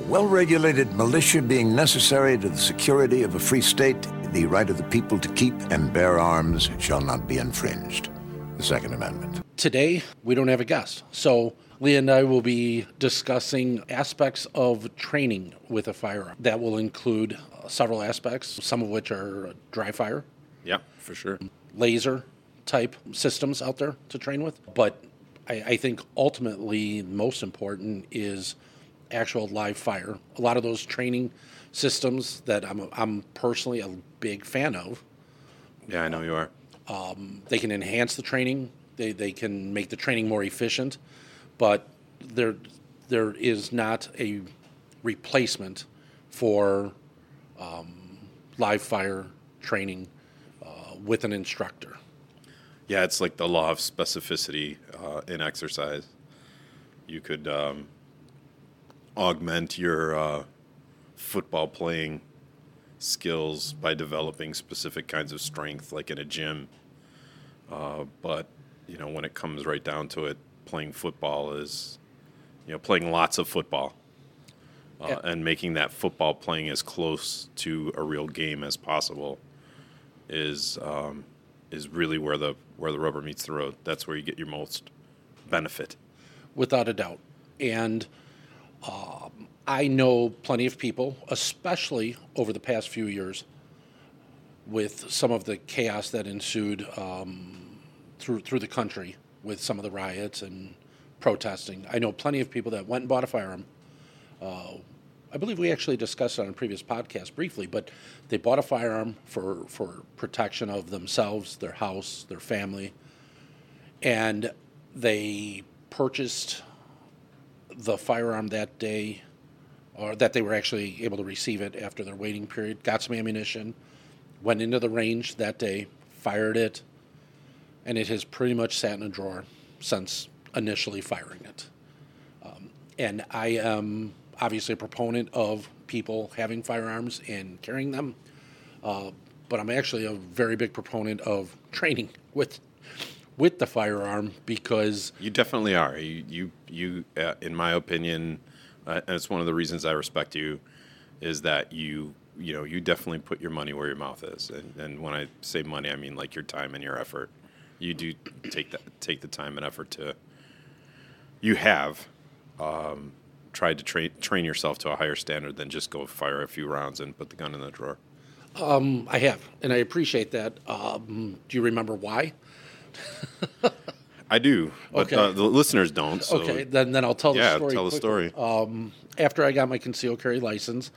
well-regulated militia being necessary to the security of a free state, the right of the people to keep and bear arms shall not be infringed. The Second Amendment. Today, we don't have a guest, so Lee and I will be discussing aspects of training with a firearm. That will include several aspects, some of which are dry fire. Yeah, for sure. Laser type systems out there to train with. But I think ultimately most important is actual live fire. A lot of those training systems that I'm personally a big fan of. Yeah, I know you are. They can enhance the training. They can make the training more efficient, but there is not a replacement for live fire training with an instructor. Yeah, it's like the law of specificity in exercise. You could augment your football playing skills by developing specific kinds of strength, like in a gym. But, you know, when it comes right down to it, playing football is, you know, playing lots of football and making that football playing as close to a real game as possible is really where the rubber meets the road. That's where you get your most benefit. Without a doubt. And I know plenty of people, especially over the past few years, with some of the chaos that ensued through the country with some of the riots and protesting. I know plenty of people that went and bought a firearm. I believe we actually discussed it on a previous podcast briefly, but they bought a firearm for protection of themselves, their house, their family, and they purchased the firearm that day, or that they were actually able to receive it after their waiting period, got some ammunition, went into the range that day, fired it, and it has pretty much sat in a drawer since initially firing it. And I am obviously a proponent of people having firearms and carrying them, but I'm actually a very big proponent of training with the firearm, because you definitely are. You in my opinion, and it's one of the reasons I respect you, is that you definitely put your money where your mouth is. And when I say money, I mean like your time and your effort. You do take the time and effort to. You have tried to train yourself to a higher standard than just go fire a few rounds and put the gun in the drawer. I have, and I appreciate that. Do you remember why? I do, but Okay. The listeners don't. So Okay, then I'll tell the story. Yeah, tell the quickly. story. After I got my concealed carry license,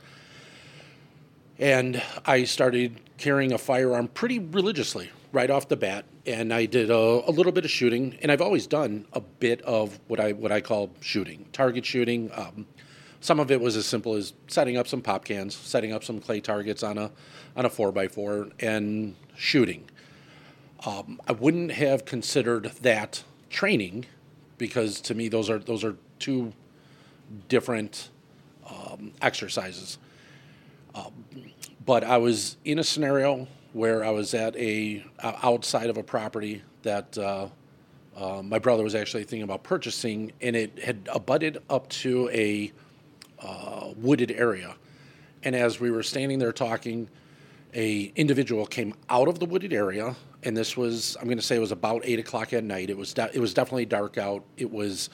and I started carrying a firearm pretty religiously right off the bat, and I did a little bit of shooting, and I've always done a bit of what I call shooting, target shooting. Some of it was as simple as setting up some pop cans, setting up some clay targets on a 4x4, and shooting. I wouldn't have considered that training, because to me those are two different exercises. But I was in a scenario where I was at outside of a property that my brother was actually thinking about purchasing, and it had abutted up to a wooded area. And as we were standing there talking, a individual came out of the wooded area, and this was, I'm going to say it was about 8 o'clock at night. It was definitely dark out. It was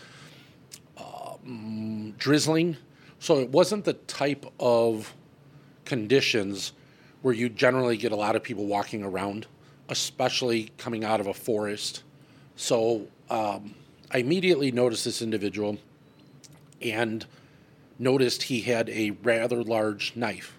drizzling, so it wasn't the type of conditions where you generally get a lot of people walking around, especially coming out of a forest. So I immediately noticed this individual and noticed he had a rather large knife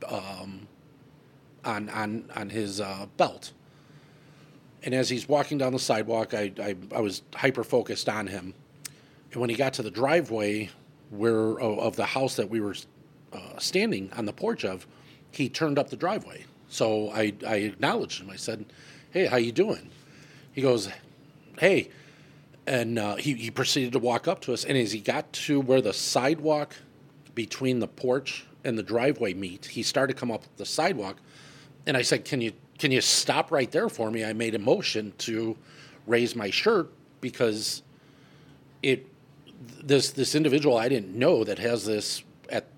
on his belt. And as he's walking down the sidewalk, I was hyper-focused on him. And when he got to the driveway of the house that we were standing on the porch of, he turned up the driveway. So I acknowledged him. I said, "Hey, how you doing?" He goes, "Hey." And he proceeded to walk up to us. And as he got to where the sidewalk between the porch and the driveway meet, he started to come up the sidewalk. And I said, Can you stop right there for me? I made a motion to raise my shirt, because this individual I didn't know that has this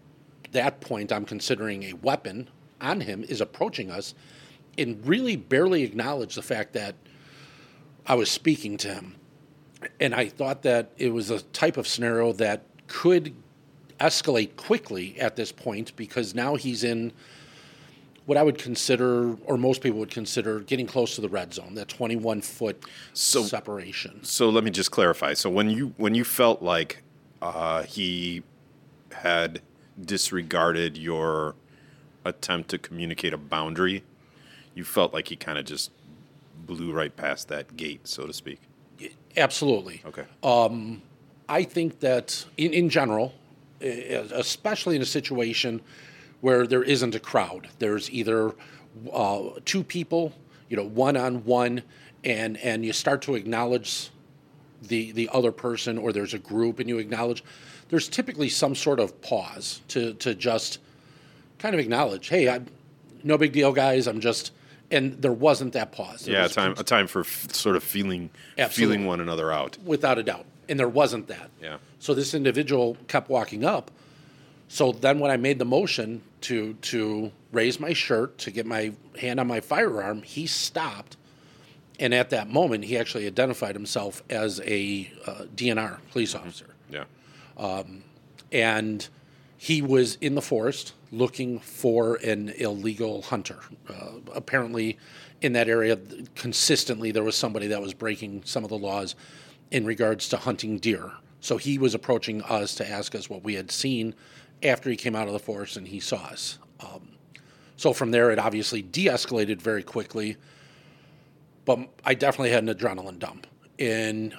that point, I'm considering a weapon on him, is approaching us, and really barely acknowledged the fact that I was speaking to him. And I thought that it was a type of scenario that could escalate quickly at this point, because now he's in what I would consider, or most people would consider, getting close to the red zone, that 21-foot separation. So let me just clarify. So when you felt like he had disregarded your attempt to communicate a boundary, you felt like he kind of just blew right past that gate, so to speak. Absolutely. Okay. I think that in general, especially in a situation where there isn't a crowd, there's either two people, one-on-one, and you start to acknowledge the other person, or there's a group and you acknowledge, there's typically some sort of pause to just kind of acknowledge, hey, no big deal, guys, and there wasn't that pause. There was a time for sort of feeling one another out. Without a doubt. And there wasn't that. Yeah. So this individual kept walking up. So then when I made the motion to raise my shirt, to get my hand on my firearm, he stopped. And at that moment, he actually identified himself as a DNR police officer. Yeah. And he was in the forest looking for an illegal hunter. Apparently, in that area, consistently, there was somebody that was breaking some of the laws in regards to hunting deer. So he was approaching us to ask us what we had seen after he came out of the forest and he saw us. So from there, it obviously de-escalated very quickly. But I definitely had an adrenaline dump. And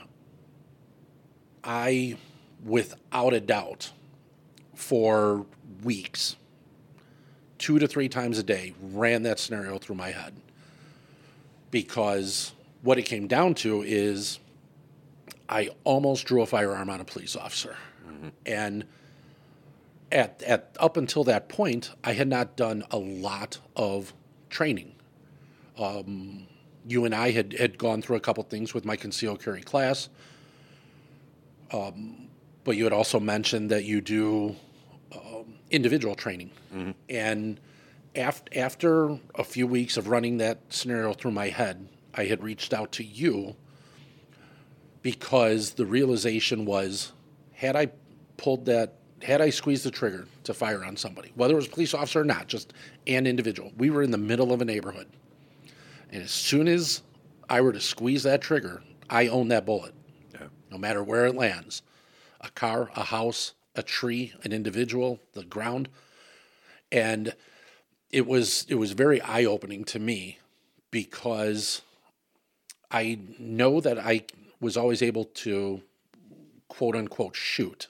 I, without a doubt, for weeks, 2 to 3 times a day, ran that scenario through my head. Because what it came down to is I almost drew a firearm on a police officer. Mm-hmm. And at up until that point, I had not done a lot of training. You and I had gone through a couple things with my concealed carry class. But you had also mentioned that you do individual training. Mm-hmm. And after a few weeks of running that scenario through my head, I had reached out to you because the realization was, had I squeezed the trigger to fire on somebody, whether it was a police officer or not, just an individual, we were in the middle of a neighborhood. And as soon as I were to squeeze that trigger, I own that bullet. Yeah. No matter where it lands. A car, a house, a tree, an individual, the ground. And it was very eye-opening to me, because I know that I was always able to, quote-unquote, shoot.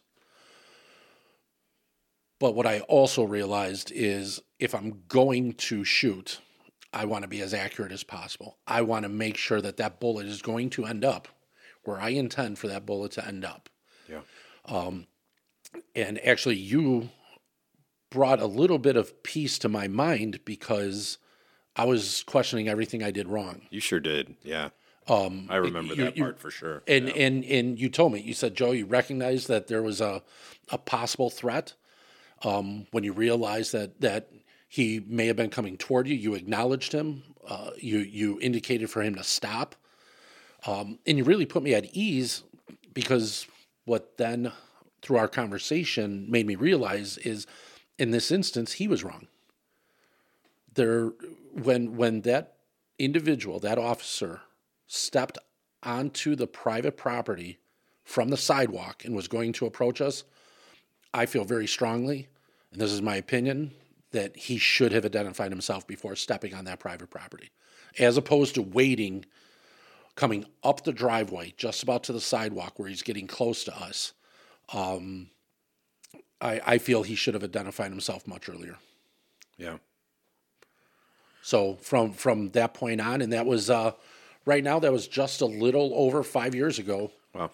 But what I also realized is, if I'm going to shoot, I want to be as accurate as possible. I want to make sure that that bullet is going to end up where I intend for that bullet to end up. Yeah. And actually, you brought a little bit of peace to my mind, because I was questioning everything I did wrong. You sure did, yeah. I remember that part for sure. And you told me, you said, Joe, you recognized that there was a possible threat. When you realized that he may have been coming toward you, you acknowledged him. You indicated for him to stop. And you really put me at ease, because what then, through our conversation, made me realize is, in this instance, he was wrong. When that individual, that officer, stepped onto the private property from the sidewalk and was going to approach us, I feel very strongly, and this is my opinion, that he should have identified himself before stepping on that private property, as opposed to waiting, coming up the driveway, just about to the sidewalk where he's getting close to us. I feel he should have identified himself much earlier. Yeah. So from that point on, and that was right now, that was just a little over 5 years ago. Wow.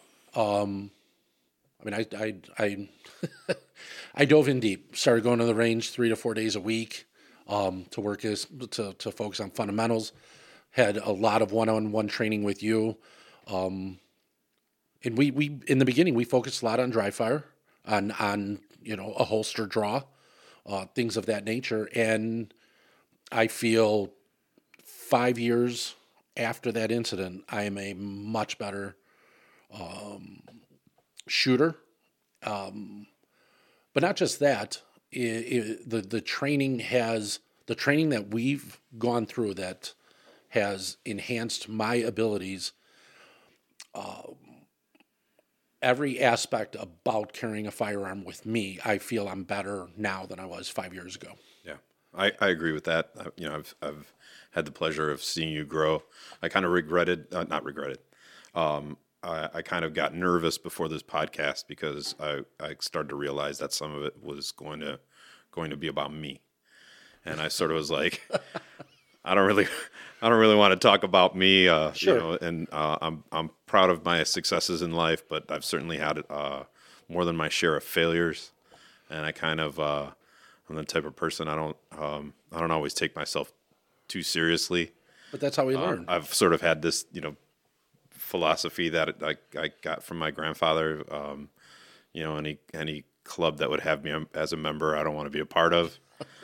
I mean, I I dove in deep. Started going to the range 3 to 4 days a week to work to focus on fundamentals. Had a lot of one-on-one training with you, and we in the beginning we focused a lot on dry fire, on a holster draw, things of that nature. And I feel 5 years after that incident, I am a much better shooter. But not just that, the training that we've gone through that has enhanced my abilities. Every aspect about carrying a firearm with me, I feel I'm better now than I was 5 years ago. Yeah, I agree with that. I've had the pleasure of seeing you grow. I kind of not regretted. I kind of got nervous before this podcast because I started to realize that some of it was going to be about me, and I sort of was like, I don't really want to talk about me. Sure. And I'm proud of my successes in life, but I've certainly had more than my share of failures, and I kind of I'm the type of person I don't always take myself too seriously. But that's how we learn. I've sort of had this, philosophy that I got from my grandfather. Any club that would have me as a member, I don't want to be a part of.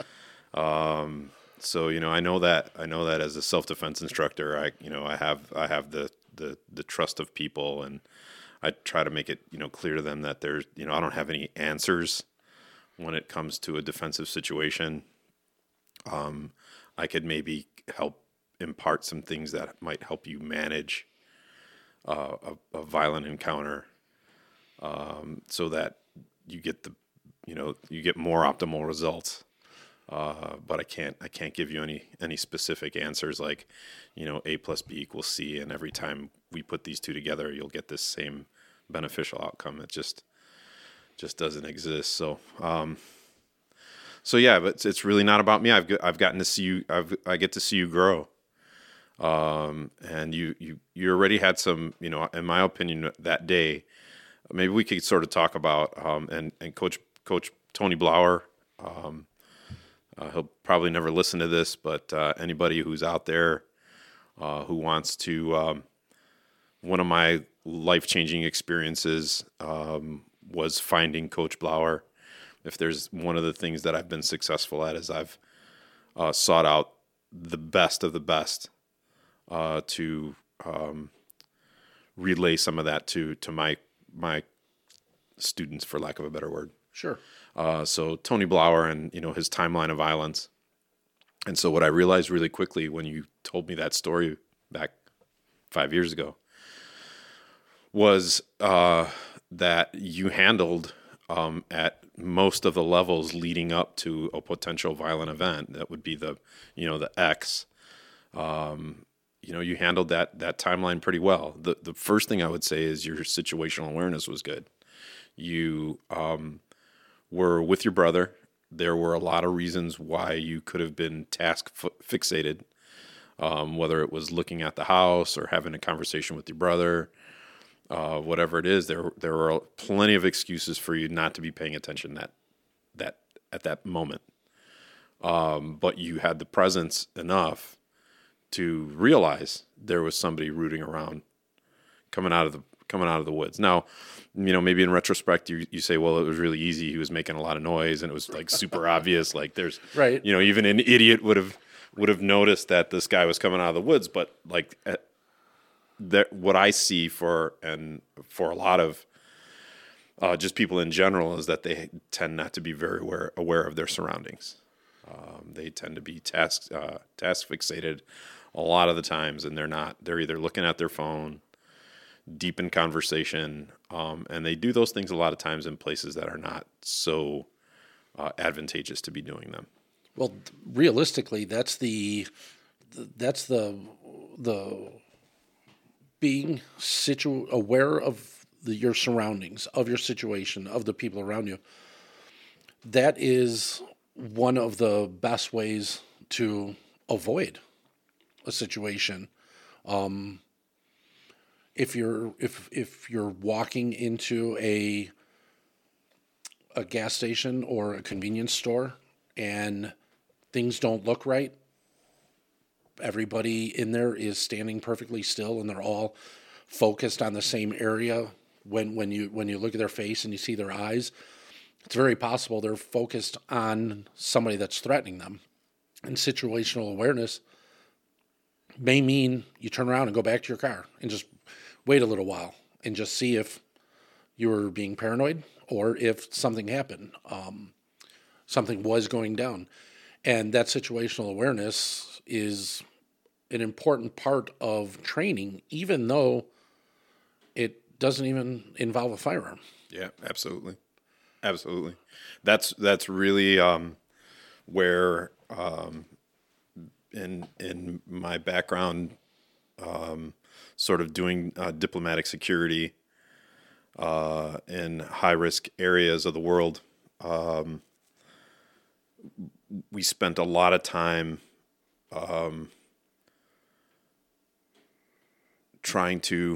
So I know that as a self-defense instructor, I have the trust of people, and I try to make it clear to them that there's I don't have any answers when it comes to a defensive situation. I could maybe help impart some things that might help you manage a violent encounter, so that you get you get more optimal results. But I can't give you any specific answers like, A plus B equals C, and every time we put these two together, you'll get this same beneficial outcome. It just doesn't exist. So yeah, but it's really not about me. I've gotten to see you. I get to see you grow. And you already had some, in my opinion, that day. Maybe we could sort of talk about and Coach Tony Blauer. He'll probably never listen to this, but anybody who's out there who wants to, one of my life-changing experiences was finding Coach Blauer. If there's one of the things that I've been successful at is I've sought out the best of the best to relay some of that to my students, for lack of a better word. Sure. So Tony Blauer and his timeline of violence, and so what I realized really quickly when you told me that story back 5 years ago was that you handled at most of the levels leading up to a potential violent event. That would be the X. You handled that timeline pretty well. The first thing I would say is your situational awareness was good. You were with your brother. There were a lot of reasons why you could have been task fixated, whether it was looking at the house or having a conversation with your brother, whatever it is. There were plenty of excuses for you not to be paying attention that at that moment. But you had the presence enough to realize there was somebody rooting around, coming out of the woods. Now, maybe in retrospect, you say, well, it was really easy. He was making a lot of noise, and it was like super obvious. Like there's, right. Even an idiot would have noticed that this guy was coming out of the woods. But like what I see for a lot of just people in general is that they tend not to be very aware of their surroundings. They tend to be task fixated a lot of the times, and they're not. They're either looking at their phone, deep in conversation, and they do those things a lot of times in places that are not so advantageous to be doing them. Well, realistically, that's the being aware of your surroundings, of your situation, of the people around you. That is one of the best ways to avoid a situation. If you're walking into a gas station or a convenience store and things don't look right, everybody in there is standing perfectly still and they're all focused on the same area. When you look at their face and you see their eyes, it's very possible they're focused on somebody that's threatening them. And situational awareness may mean you turn around and go back to your car and just wait a little while and just see if you were being paranoid or if something happened, something was going down. And that situational awareness is an important part of training, even though it doesn't even involve a firearm. Yeah, absolutely. Absolutely. That's really where in my background, sort of doing diplomatic security in high risk areas of the world, we spent a lot of time trying to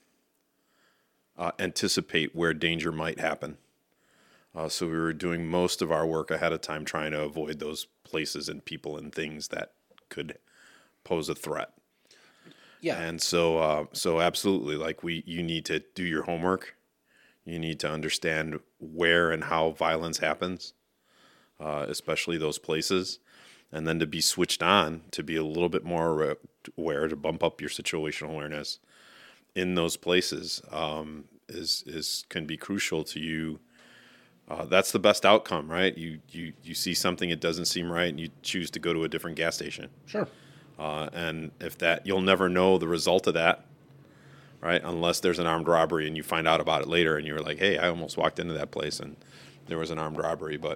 anticipate where danger might happen. So we were doing most of our work ahead of time trying to avoid those places and people and things that could pose a threat. Yeah. And so absolutely, like you need to do your homework. You need to understand where and how violence happens, especially those places, and then to be switched on, to be a little bit more aware, to bump up your situational awareness in those places is can be crucial to you. That's the best outcome, right? You see something, it doesn't seem right, and you choose to go to a different gas station. Sure. And if that, you'll never know the result of that, right? Unless there's an armed robbery and you find out about it later and you're like, hey, I almost walked into that place and there was an armed robbery. But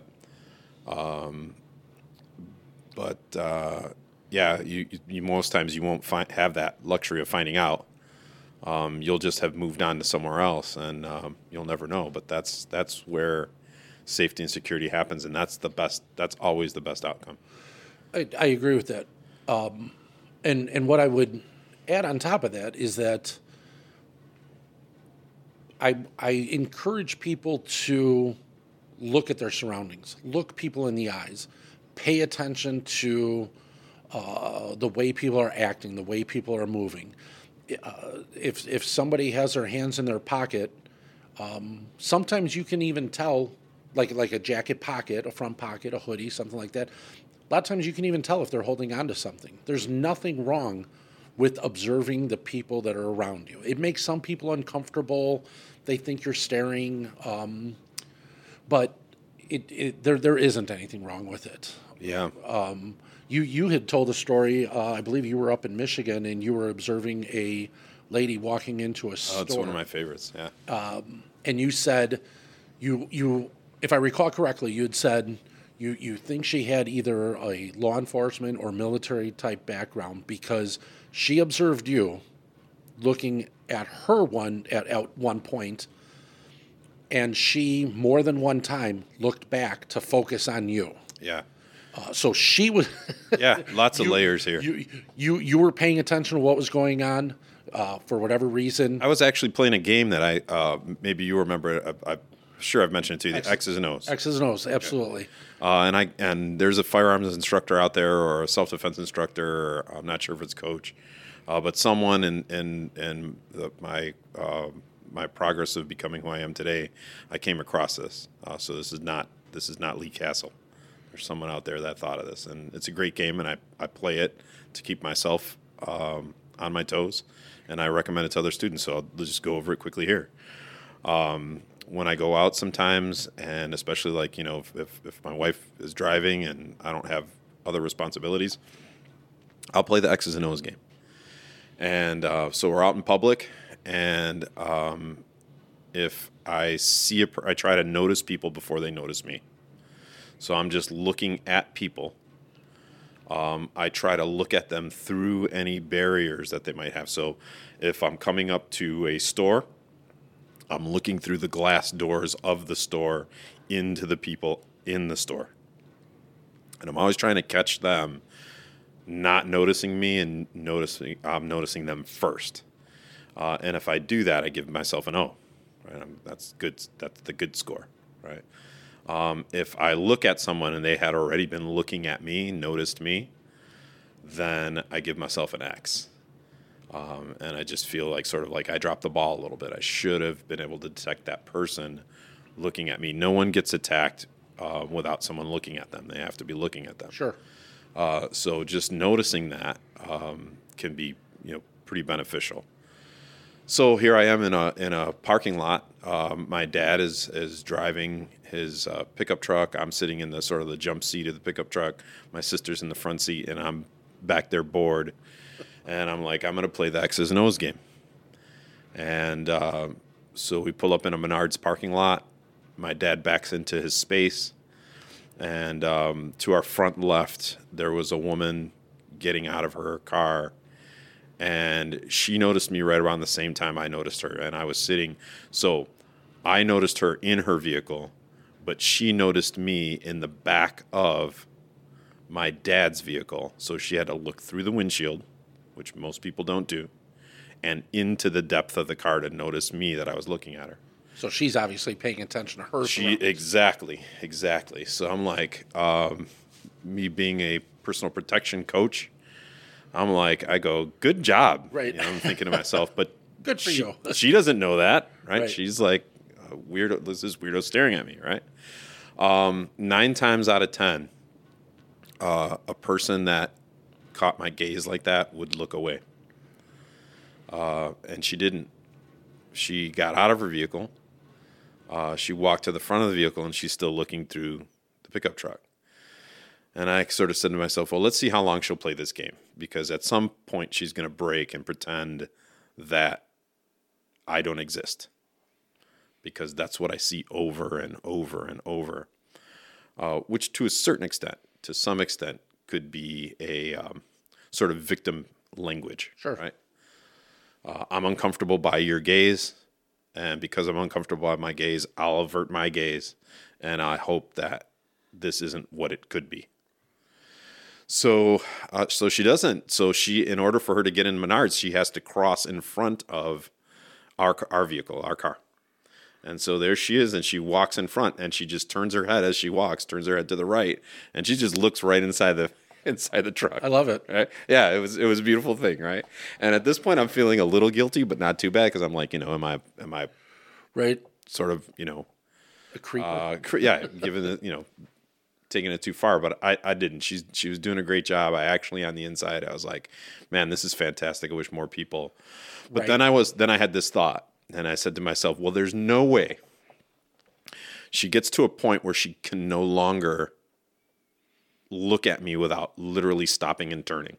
yeah, you most times you won't have that luxury of finding out. You'll just have moved on to somewhere else, and you'll never know. But that's where safety and security happens, and that's the best. That's always the best outcome. I agree with that. And what I would add on top of that is that I encourage people to look at their surroundings, look people in the eyes, pay attention to the way people are acting, the way people are moving. If somebody has their hands in their pocket, sometimes you can even tell, like a jacket pocket, a front pocket, a hoodie, something like that. A lot of times you can even tell if they're holding on to something. There's nothing wrong with observing the people that are around you. It makes some people uncomfortable. They think you're staring, but there isn't anything wrong with it. Yeah. You had told a story, I believe you were up in Michigan, and you were observing a lady walking into a store. Oh, it's one of my favorites, yeah. And you said, you if I recall correctly, you had said you think she had either a law enforcement or military type background because she observed you looking at her at one point, and she more than one time looked back to focus on you. Yeah. So she was. Yeah, lots of layers here. You were paying attention to what was going on for whatever reason. I was actually playing a game that I maybe you remember. I'm sure I've mentioned it to you. The X's and O's. X's and O's, absolutely. And there's a firearms instructor out there or a self-defense instructor. Or I'm not sure if it's coach, but someone in my progress of becoming who I am today, I came across this. So this is not Lee Castle. There's someone out there that thought of this, and it's a great game, and I play it to keep myself on my toes, and I recommend it to other students. So I'll just go over it quickly here. When I go out sometimes, and especially like, if my wife is driving and I don't have other responsibilities, I'll play the X's and O's game. And so we're out in public, and if I see I try to notice people before they notice me. So I'm just looking at people. I try to look at them through any barriers that they might have. So if I'm coming up to a store, I'm looking through the glass doors of the store into the people in the store. And I'm always trying to catch them not noticing me and noticing them first. And if I do that, I give myself an O. Right? That's good. That's the good score, right? If I look at someone and they had already been looking at me, noticed me, then I give myself an X. And I just feel like sort of like I dropped the ball a little bit. I should have been able to detect that person looking at me. No one gets attacked without someone looking at them. They have to be looking at them. Sure. So just noticing that can be, pretty beneficial. So here I am in a parking lot. My dad is driving his pickup truck. I'm sitting in the sort of the jump seat of the pickup truck. My sister's in the front seat, and I'm back there bored. And I'm like, I'm going to play the X's and O's game. And so we pull up in a Menards parking lot. My dad backs into his space. And to our front left, there was a woman getting out of her car. And she noticed me right around the same time I noticed her. And I was sitting. So I noticed her in her vehicle, but she noticed me in the back of my dad's vehicle. So she had to look through the windshield, which most people don't do, and into the depth of the car to notice me that I was looking at her. So she's obviously paying attention to her. Exactly. So I'm like, me being a personal protection coach, I go, good job. Right. I'm thinking to myself, but good for you. She doesn't know that, right? Right. She's like, weirdo. This is weirdo staring at me, right? 9 times out of 10, a person that caught my gaze like that would look away. And she didn't. She got out of her vehicle. She walked to the front of the vehicle, and she's still looking through the pickup truck. And I sort of said to myself, well, let's see how long she'll play this game. Because at some point, she's going to break and pretend that I don't exist. Because that's what I see over and over and over. Which to some extent, could be a sort of victim language. Sure. Right? I'm uncomfortable by your gaze. And because I'm uncomfortable by my gaze, I'll avert my gaze. And I hope that this isn't what it could be. So she doesn't. So in order for her to get in Menards, she has to cross in front of our vehicle, our car. And so there she is, and she walks in front, and she just turns her head as she walks, turns her head to the right, and she just looks right inside the truck. I love it. Right? Yeah, it was a beautiful thing, right? And at this point, I'm feeling a little guilty, but not too bad, because I'm like, am I right? Sort of, A creep. given the, taking it too far, but I didn't. She was doing a great job. I actually, on the inside, I was like, man, this is fantastic. I wish more people. But Right. then I had this thought, and I said to myself, well, there's no way she gets to a point where she can no longer look at me without literally stopping and turning.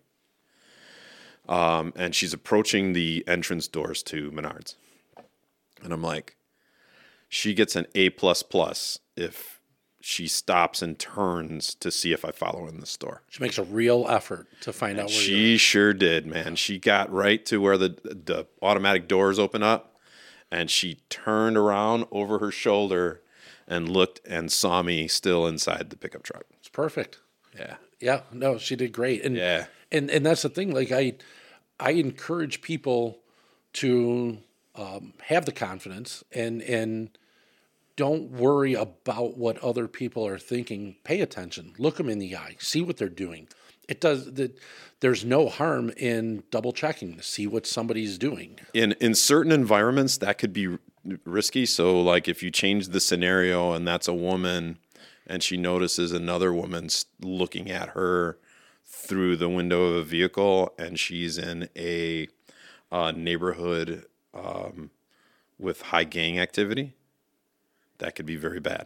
And she's approaching the entrance doors to Menards. And I'm like, she gets an A++ if she stops and turns to see if I follow her in the store. She makes a real effort to find out where She sure did, man. She got right to where the automatic doors open up, and she turned around over her shoulder and looked and saw me still inside the pickup truck. It's perfect. Yeah. Yeah, no, she did great. And Yeah. and that's the thing. Like I encourage people to have the confidence and don't worry about what other people are thinking. Pay attention. Look them in the eye. See what they're doing. There's no harm in double checking to see what somebody's doing. In certain environments, that could be risky. So, like, if you change the scenario and that's a woman and she notices another woman looking at her through the window of a vehicle and she's in a neighborhood with high gang activity, that could be very bad.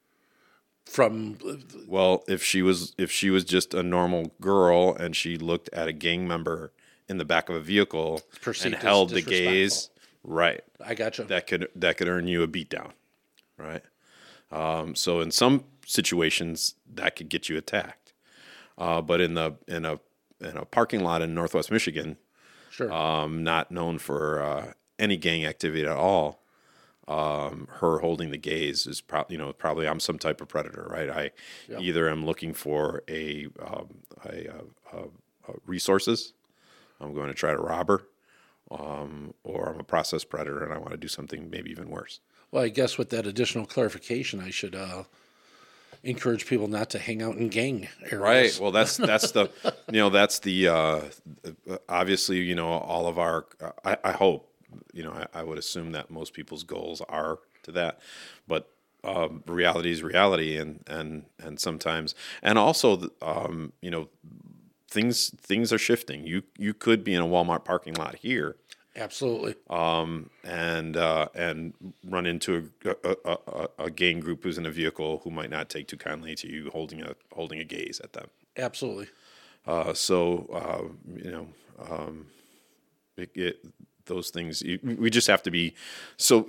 Well, if she was just a normal girl and she looked at a gang member in the back of a vehicle and held the gaze, right? I gotcha. That could earn you a beatdown, right? So in some situations that could get you attacked, but in a parking lot in Northwest Michigan, Sure. Not known for any gang activity at all. Her holding the gaze is probably I'm some type of predator, right? Either am looking for a resources, I'm going to try to rob her, or I'm a process predator and I want to do something maybe even worse. Well, I guess with that additional clarification, I should encourage people not to hang out in gang areas. Right. Well, that's the obviously all of our I hope. I would assume that most people's goals are to that, but reality is reality, and sometimes, and also, things are shifting. You could be in a Walmart parking lot here, Absolutely. and run into a gang group who's in a vehicle who might not take too kindly to you holding a gaze at them. Absolutely. Those things we just have to be. So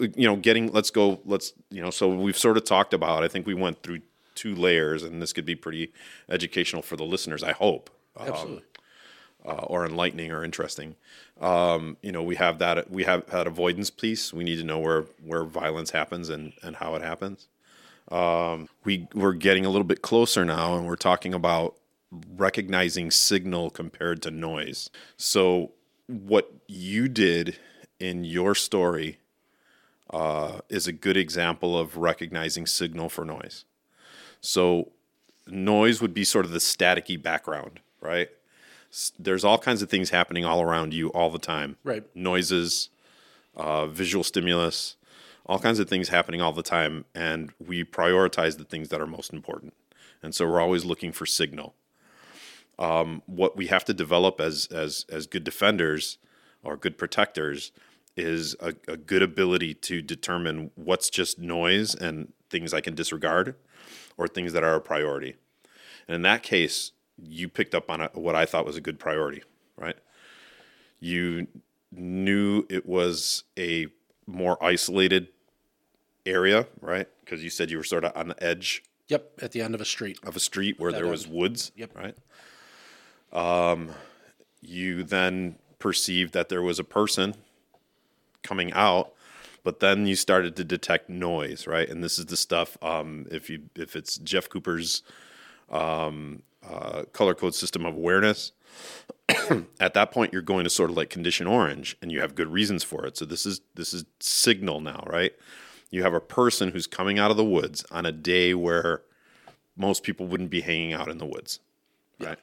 so we've sort of talked about. I think we went through 2 layers, and this could be pretty educational for the listeners, I hope. Absolutely. Or enlightening or interesting. We have that avoidance piece. We need to know where violence happens and how it happens. We're getting a little bit closer now, and we're talking about recognizing signal compared to noise. So what you did in your story is a good example of recognizing signal for noise. So noise would be sort of the staticky background, right? There's all kinds of things happening all around you all the time. Right. Noises, visual stimulus, all kinds of things happening all the time, and we prioritize the things that are most important. And so we're always looking for signal. What we have to develop as good defenders or good protectors is a good ability to determine what's just noise and things I can disregard, or things that are a priority. And in that case, you picked up on what I thought was a good priority, right? You knew it was a more isolated area, right? Because you said you were sort of on the edge. Yep, at the end of a street. Where there was woods, Yep. right? You then perceived that there was a person coming out, but then you started to detect noise, right? And this is the stuff, if it's Jeff Cooper's color code system of awareness, at that point you're going to sort of like condition orange, and you have good reasons for it. So this is signal now, right? You have a person who's coming out of the woods on a day where most people wouldn't be hanging out in the woods, right?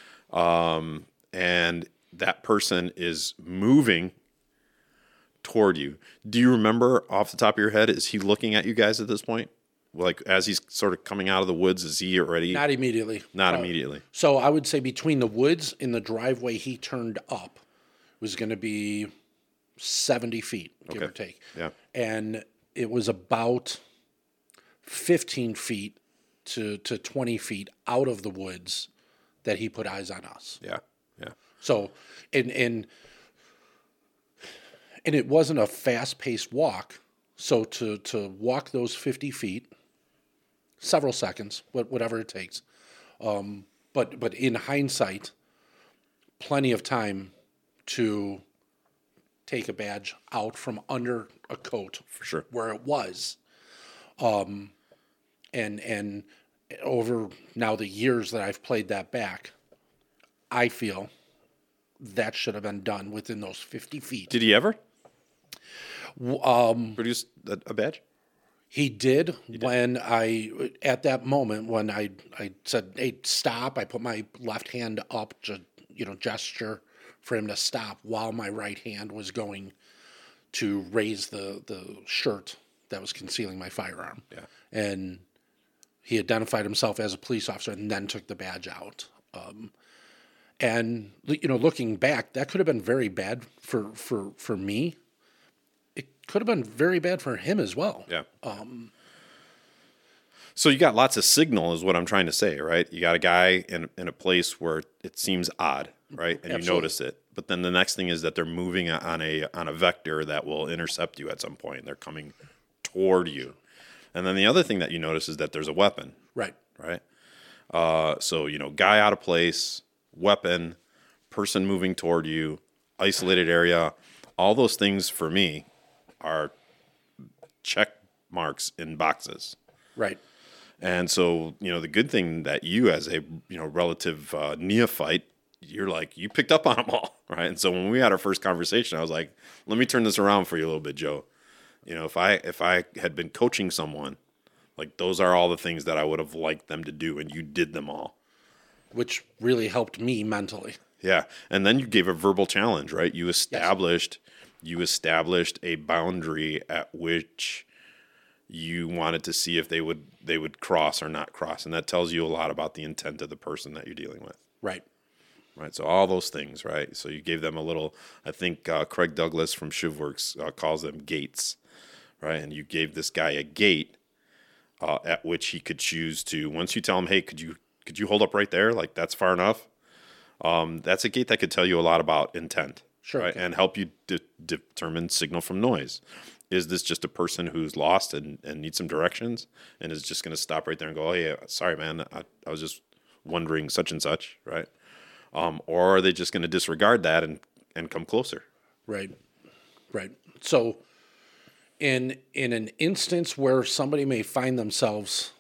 And that person is moving toward you. Do you remember off the top of your head, is he looking at you guys at this point? Like, as he's sort of coming out of the woods, is he already? Not immediately. Not immediately. So I would say between the woods and the driveway he turned up was going to be 70 feet, give or take. Yeah. And it was about 15 feet to 20 feet out of the woods that he put eyes on us. Yeah. Yeah. So, and it wasn't a fast-paced walk. So to walk those 50 feet, several seconds, whatever it takes. But in hindsight, plenty of time to take a badge out from under a coat, For sure. where it was. And over now the years that I've played that back, I feel that should have been done within those 50 feet. Did he ever produce a badge? He did when at that moment when I said, hey, stop, I put my left hand up to, gesture for him to stop while my right hand was going to raise the shirt that was concealing my firearm. Yeah. And he identified himself as a police officer and then took the badge out. And looking back, that could have been very bad for me. It could have been very bad for him as well. Yeah. So you got lots of signal is what I'm trying to say, right? You got a guy in a place where it seems odd, right? And Absolutely. you notice it. But then the next thing is that they're moving on a vector that will intercept you at some point. They're coming toward you. And then the other thing that you notice is that there's a weapon. Right. Right? So, guy out of place, weapon, person moving toward you, isolated area, all those things for me are check marks in boxes. Right. And so, the good thing that you as a, relative neophyte, you're like, you picked up on them all, right? And so when we had our first conversation, I was like, let me turn this around for you a little bit, Joe. If I had been coaching someone, like those are all the things that I would have liked them to do, and you did them all. Which really helped me mentally. Yeah. And then you gave a verbal challenge, right? You established a boundary at which you wanted to see if they would cross or not cross, and that tells you a lot about the intent of the person that you're dealing with. Right. Right, so all those things, right? So you gave them a little. I think Craig Douglas from ShivWorks calls them gates, right? And you gave this guy a gate at which he could choose to. Once you tell him, "Hey, could you hold up right there? Like that's far enough." That's a gate that could tell you a lot about intent, Sure, right? okay. And help you determine signal from noise. Is this just a person who's lost and needs some directions, and is just going to stop right there and go, "Oh yeah, sorry, man, I was just wondering such and such," right? Or are they just going to disregard that and come closer? Right. Right. So in an instance where somebody may find themselves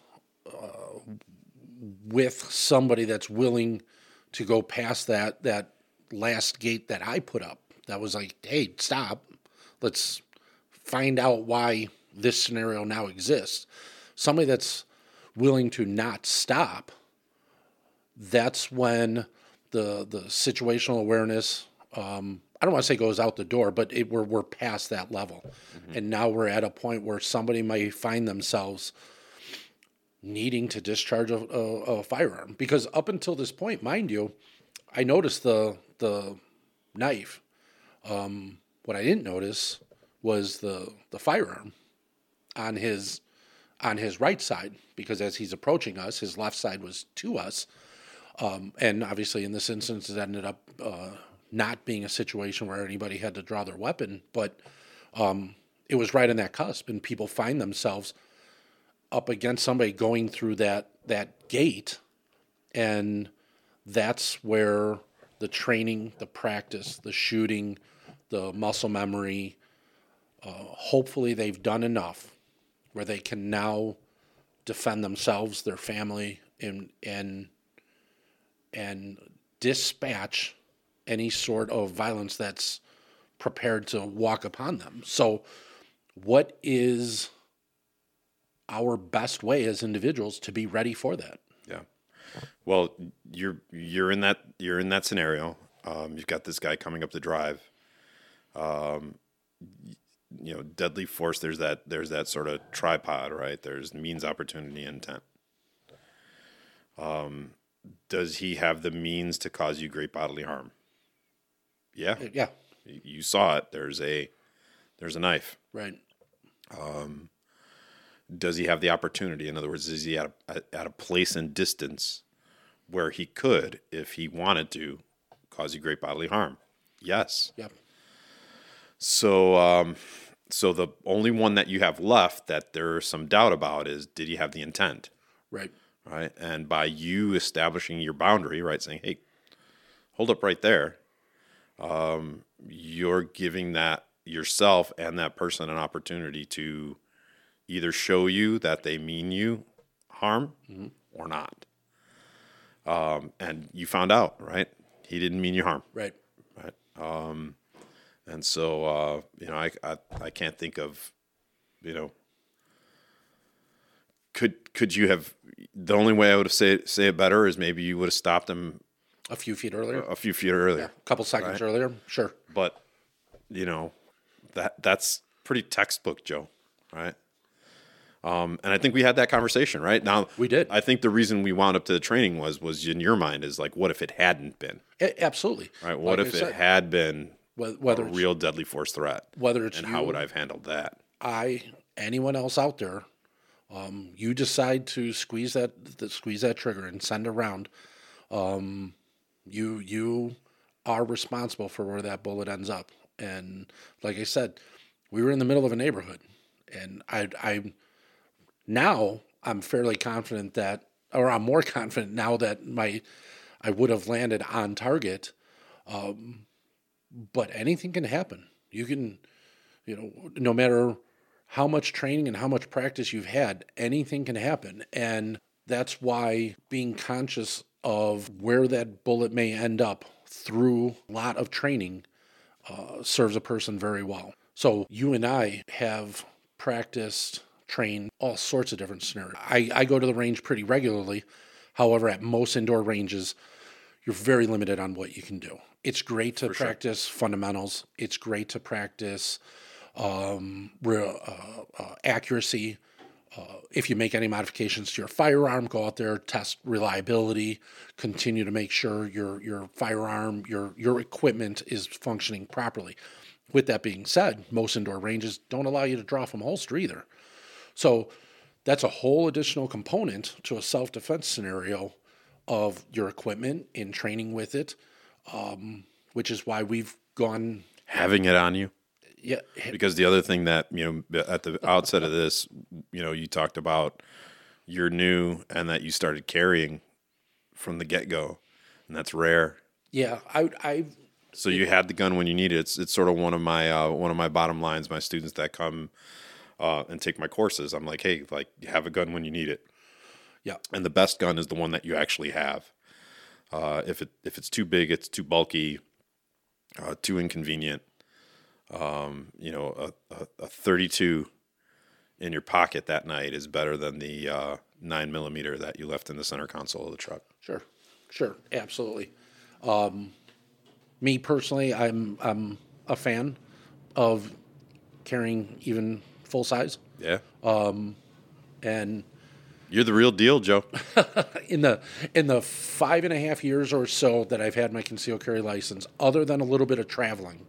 with somebody that's willing to go past that last gate that I put up, that was like, hey, stop. Let's find out why this scenario now exists. Somebody that's willing to not stop, that's when the situational awareness, I don't want to say goes out the door, but we're past that level. Mm-hmm. And now we're at a point where somebody may find themselves needing to discharge a firearm. Because up until this point, mind you, I noticed the knife. What I didn't notice was the firearm on his right side, because as he's approaching us, his left side was to us. And obviously in this instance, it ended up not being a situation where anybody had to draw their weapon, but it was right in that cusp, and people find themselves up against somebody going through that gate, and that's where the training, the practice, the shooting, the muscle memory, hopefully they've done enough where they can now defend themselves, their family, and dispatch any sort of violence that's prepared to walk upon them. So what is our best way as individuals to be ready for that? Yeah. Well, you're in that scenario. You've got this guy coming up the drive. Deadly force. There's that sort of tripod, right? There's means, opportunity, intent. Does he have the means to cause you great bodily harm? Yeah. Yeah. You saw it. There's a knife. Right. Does he have the opportunity? In other words, is he at a place and distance where he could, if he wanted to, cause you great bodily harm? Yes. Yep. So the only one that you have left that there's some doubt about is, did he have the intent? Right. Right. And by you establishing your boundary, right, saying, hey, hold up right there, you're giving that yourself and that person an opportunity to either show you that they mean you harm or not. And you found out, right? He didn't mean you harm. Right. Right. And so, I can't think of, could you have, the only way I would have say it better is maybe you would have stopped him A few feet earlier. Yeah, a couple seconds earlier. Sure. But, that's pretty textbook, Joe, right? And I think we had that conversation, right? Now we did. I think the reason we wound up to the training was in your mind is like, what if it hadn't been? Absolutely. Right. What if it had been whether a real deadly force threat? Whether it's and you, how would I have handled that? Anyone else out there, you decide to squeeze that trigger and send a round. You are responsible for where that bullet ends up. And like I said, we were in the middle of a neighborhood, and now I'm fairly confident I'm more confident now that I would have landed on target. But anything can happen. You can, no matter how much training and how much practice you've had, anything can happen. And that's why being conscious of where that bullet may end up through a lot of training serves a person very well. So you and I have practiced, trained all sorts of different scenarios. I go to the range pretty regularly. However, at most indoor ranges, you're very limited on what you can do. It's great to practice fundamentals. It's great to practice accuracy, If you make any modifications to your firearm, go out there, test reliability, continue to make sure your firearm, your equipment is functioning properly. With that being said, most indoor ranges don't allow you to draw from holster either. So that's a whole additional component to a self-defense scenario of your equipment and training with it, which is why we've gone. Having it on you. Yeah. Because the other thing that, at the outset of this, you talked about you're new and that you started carrying from the get-go, and that's rare. Yeah. So you had the gun when you need it. It's sort of one of my bottom lines. My students that come and take my courses, I'm like, hey, you have a gun when you need it. Yeah. And the best gun is the one that you actually have. If it's too big, it's too bulky, too inconvenient. A 32 in your pocket that night is better than the 9mm that you left in the center console of the truck. Sure, absolutely. Me personally, I'm a fan of carrying even full size. Yeah. And you're the real deal, Joe. in the 5.5 years or so that I've had my concealed carry license, other than a little bit of traveling,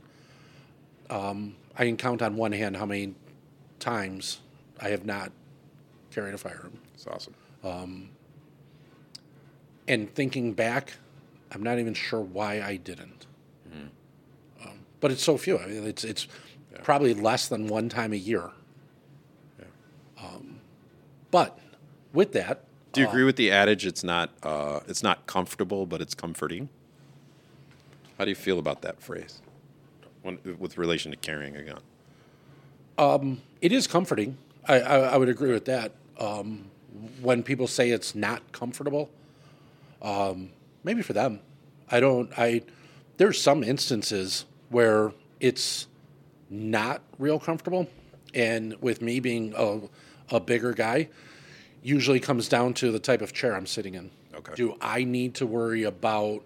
I can count on one hand how many times I have not carried a firearm. That's awesome. And thinking back, I'm not even sure why I didn't. But it's so few. I mean, it's probably less than one time a year. Yeah. But with that, do you agree with the adage? It's not comfortable, but it's comforting. How do you feel about that phrase with relation to carrying a gun? It is comforting. I would agree with that. When people say it's not comfortable, maybe for them. There's some instances where it's not real comfortable. And with me being a bigger guy, usually comes down to the type of chair I'm sitting in. Okay. Do I need to worry about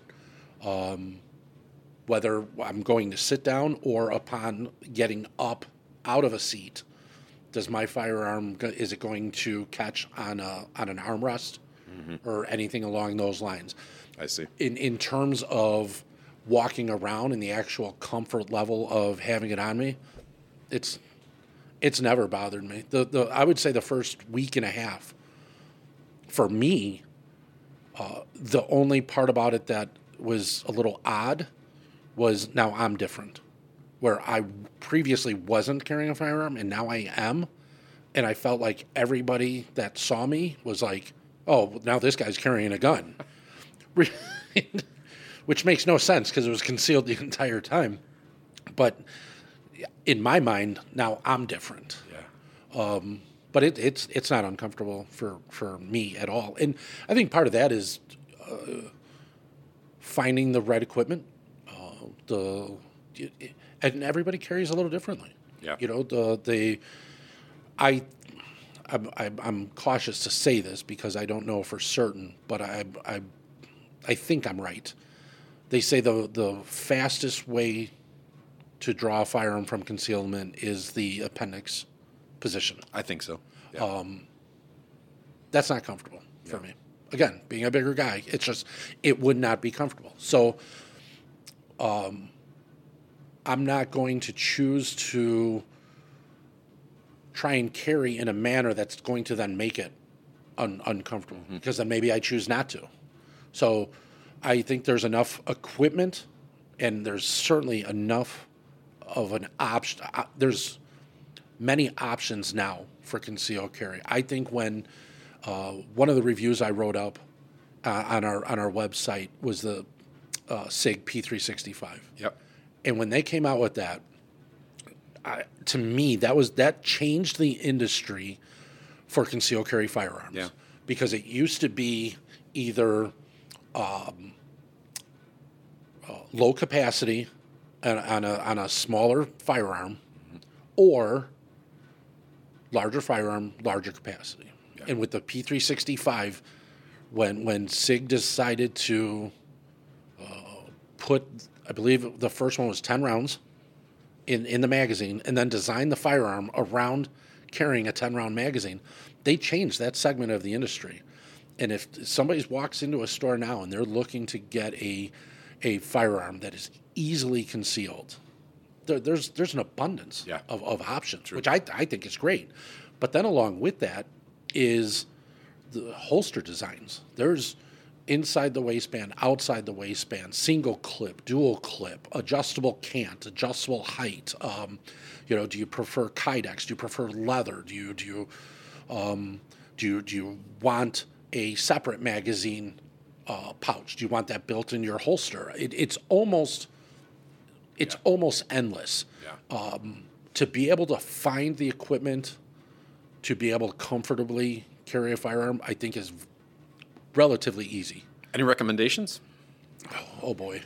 whether I'm going to sit down or upon getting up out of a seat, does my firearm, is it going to catch on an armrest or anything along those lines? I see. In terms of walking around and the actual comfort level of having it on me, it's never bothered me. I would say the first week and a half, for me, the only part about it that was a little odd was now I'm different. Where I previously wasn't carrying a firearm and now I am. And I felt like everybody that saw me was like, oh, now this guy's carrying a gun. Which makes no sense because it was concealed the entire time. But in my mind, now I'm different. Yeah. But it's not uncomfortable for me at all. And I think part of that is finding the right equipment. And everybody carries a little differently. Yeah. I'm cautious to say this because I don't know for certain, but I think I'm right. They say the fastest way to draw a firearm from concealment is the appendix position. I think so. Yeah. That's not comfortable for me. Again, being a bigger guy, it would not be comfortable. So I'm not going to choose to try and carry in a manner that's going to then make it uncomfortable, because then maybe I choose not to. So I think there's enough equipment, and there's certainly enough of an option. There's many options now for concealed carry. I think when one of the reviews I wrote up on our website was the SIG P365. Yep. And when they came out with that, to me, that changed the industry for concealed carry firearms. Yeah. Because it used to be either low capacity on a smaller firearm, or larger firearm, larger capacity. Yeah. And with the P365, when SIG decided to put, I believe the first one was 10 rounds in the magazine, and then design the firearm around carrying a 10-round magazine, they changed that segment of the industry. And if somebody walks into a store now and they're looking to get a firearm that is easily concealed, there's an abundance of options, which I think is great. But then along with that is the holster designs. There's inside the waistband, outside the waistband, single clip, dual clip, adjustable cant, adjustable height. Do you prefer Kydex? Do you prefer leather? Do you want a separate magazine pouch? Do you want that built in your holster? It's almost endless. To be able to find the equipment to be able to comfortably carry a firearm, I think is relatively easy. Any recommendations? Oh boy.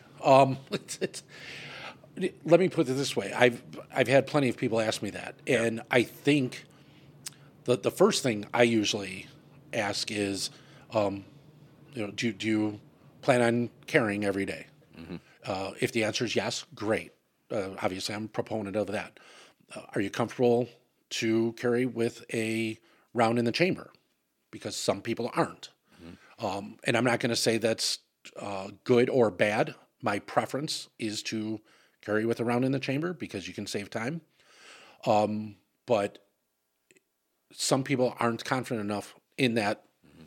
Let me put it this way. I've had plenty of people ask me that, and I think the first thing I usually ask is, do you plan on carrying every day? Mm-hmm. If the answer is yes, great. Obviously, I'm a proponent of that. Are you comfortable to carry with a round in the chamber? Because some people aren't. Mm-hmm. And I'm not going to say that's good or bad. My preference is to carry with a round in the chamber because you can save time. But some people aren't confident enough in that,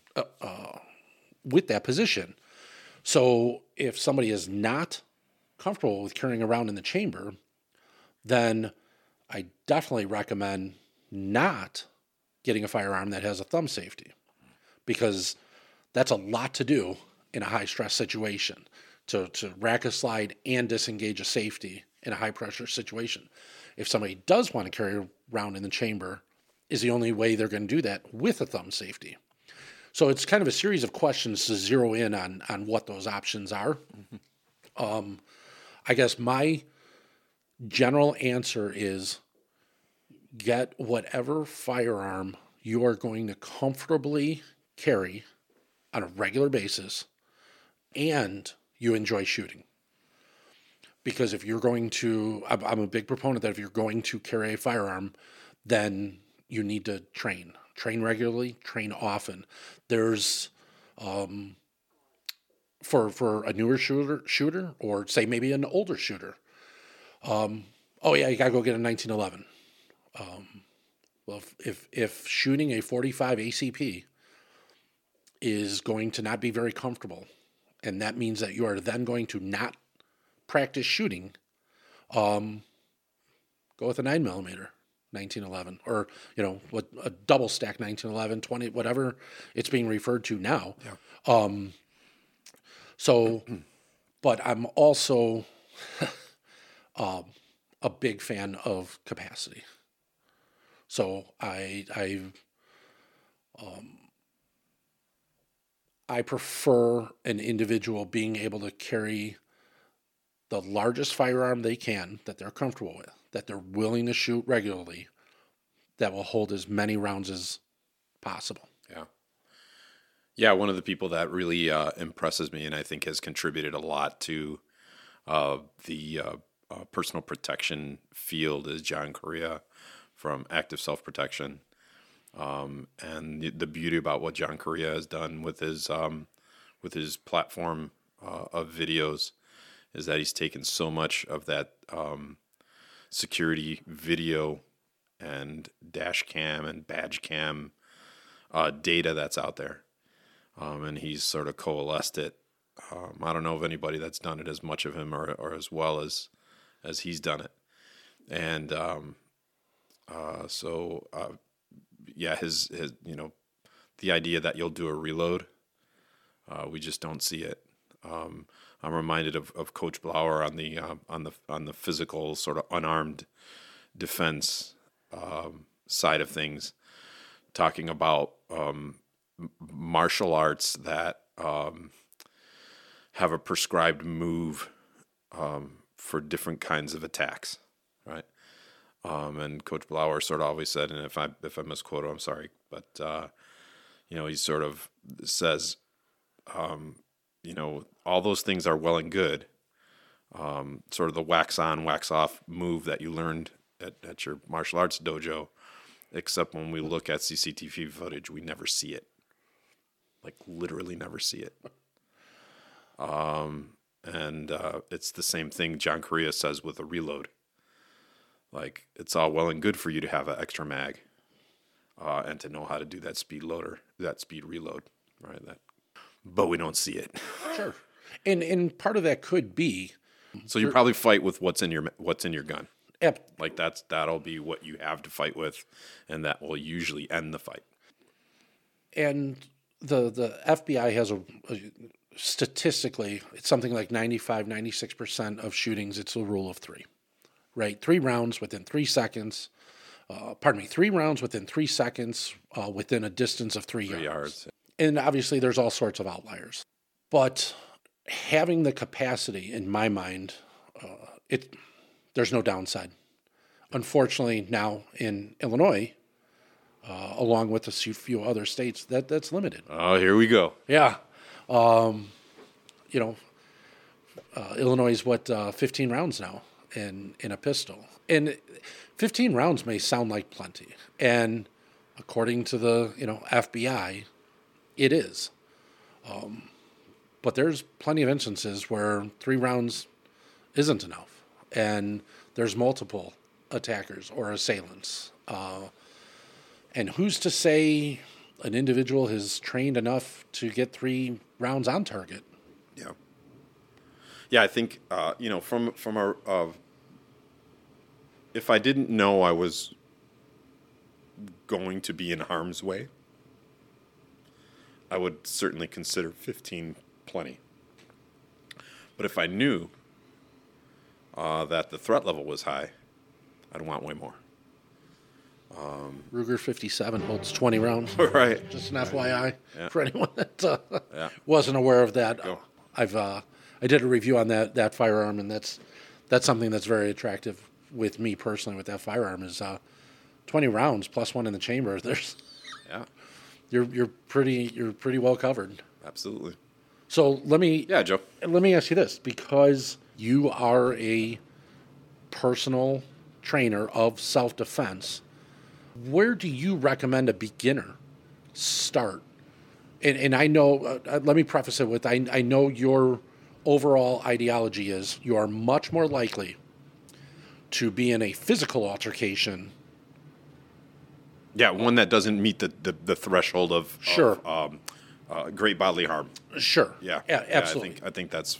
with that position. So if somebody is not comfortable with carrying around in the chamber, then I definitely recommend not getting a firearm that has a thumb safety, because that's a lot to do in a high stress situation, to rack a slide and disengage a safety in a high pressure situation. If somebody does want to carry around in the chamber, is the only way they're going to do that with a thumb safety. So it's kind of a series of questions to zero in on what those options are. Mm-hmm. I guess my general answer is get whatever firearm you are going to comfortably carry on a regular basis and you enjoy shooting. Because if you're going to, I'm a big proponent that if you're going to carry a firearm, then you need to train regularly, train often. There's, for a newer shooter, or say maybe an older shooter, you gotta go get a 1911. Well, if shooting a .45 ACP is going to not be very comfortable, and that means that you are then going to not practice shooting, go with a 9mm 1911, or what, a double stack 1911, 20, whatever it's being referred to now. Yeah. But I'm also a big fan of capacity. So I prefer an individual being able to carry the largest firearm they can, that they're comfortable with, that they're willing to shoot regularly, that will hold as many rounds as possible. Yeah. Yeah, one of the people that really impresses me and I think has contributed a lot to the personal protection field is John Correia from Active Self-Protection. And the beauty about what John Correia has done with his platform of videos is that he's taken so much of that security video and dash cam and badge cam data that's out there, and he's sort of coalesced it. I don't know of anybody that's done it as much of him or as well as he's done it, and his the idea that you'll do a reload, we just don't see it. I'm reminded of Coach Blauer on the physical sort of unarmed defense side of things, talking about martial arts that have a prescribed move for different kinds of attacks, right? And Coach Blauer sort of always said, and if I misquote him, I'm sorry, but he sort of says, all those things are well and good. Sort of the wax on, wax off move that you learned at your martial arts dojo except when we look at CCTV footage, we never see it. Like literally never see it. And it's the same thing John Correa says with a reload. Like, it's all well and good for you to have an extra mag and to know how to do that speed reload, right? But we don't see it. Sure. And part of that could be, So you probably fight with what's in your gun. ep- Like that'll be what you have to fight with, and that will usually end the fight. and the FBI has statistically, it's something like 95, 96% of shootings, it's a rule of three, right? 3 rounds within 3 seconds. 3 rounds within 3 seconds within a distance of 3 yards. 3 yards. And obviously, there's all sorts of outliers. But having the capacity, in my mind, there's no downside. Unfortunately, now in Illinois, along with a few other states, that's limited. Oh, here we go. Yeah. Illinois is 15 rounds now in a pistol. And 15 rounds may sound like plenty. And according to the, FBI, it is. But there's plenty of instances where 3 rounds isn't enough. And there's multiple attackers or assailants. And who's to say an individual is trained enough to get 3 rounds on target? Yeah. Yeah, I think from if I didn't know I was going to be in harm's way, I would certainly consider 15 plenty. But if I knew that the threat level was high, I'd want way more. Ruger 57 holds 20 rounds. Right. Just an FYI for anyone that Yeah. wasn't aware of that. Go. I did a review on that firearm, and that's something that's very attractive with me personally with that firearm is 20 rounds plus 1 in the chamber. There's Yeah. you're pretty well covered. Absolutely. So let me Joe. ask you this, because you are a personal trainer of self-defense. Where do you recommend a beginner start? And I know, let me preface it with, I know your overall ideology is you are much more likely to be in a physical altercation. Yeah, one that doesn't meet the threshold of Sure. great bodily harm. Sure. Yeah, absolutely. I think that's.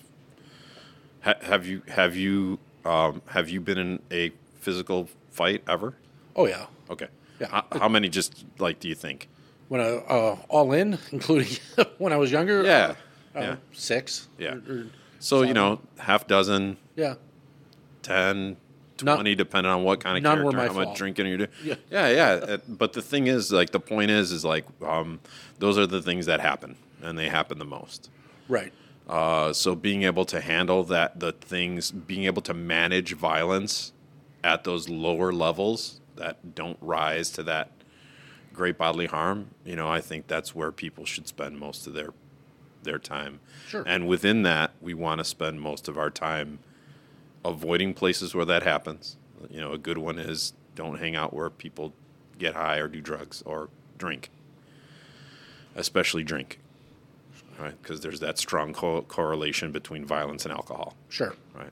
Have you been in a physical fight ever? Oh, yeah. Okay. Yeah. How many do you think? When all in, including when I was younger? Yeah. 6. Yeah. Or So, 7. half dozen, Yeah. 10, 20, depending on what kind of none were character, my how much fault. drinking you're doing. Yeah. Yeah. But the thing is, like, the point is like, those are the things that happen, and they happen the most. Right. So being able to handle being able to manage violence at those lower levels that don't rise to that great bodily harm, I think that's where people should spend most of their time. Sure. And within that, we want to spend most of our time avoiding places where that happens. A good one is don't hang out where people get high or do drugs or drink, especially drink. Right, because there's that strong correlation between violence and alcohol. Sure. Right.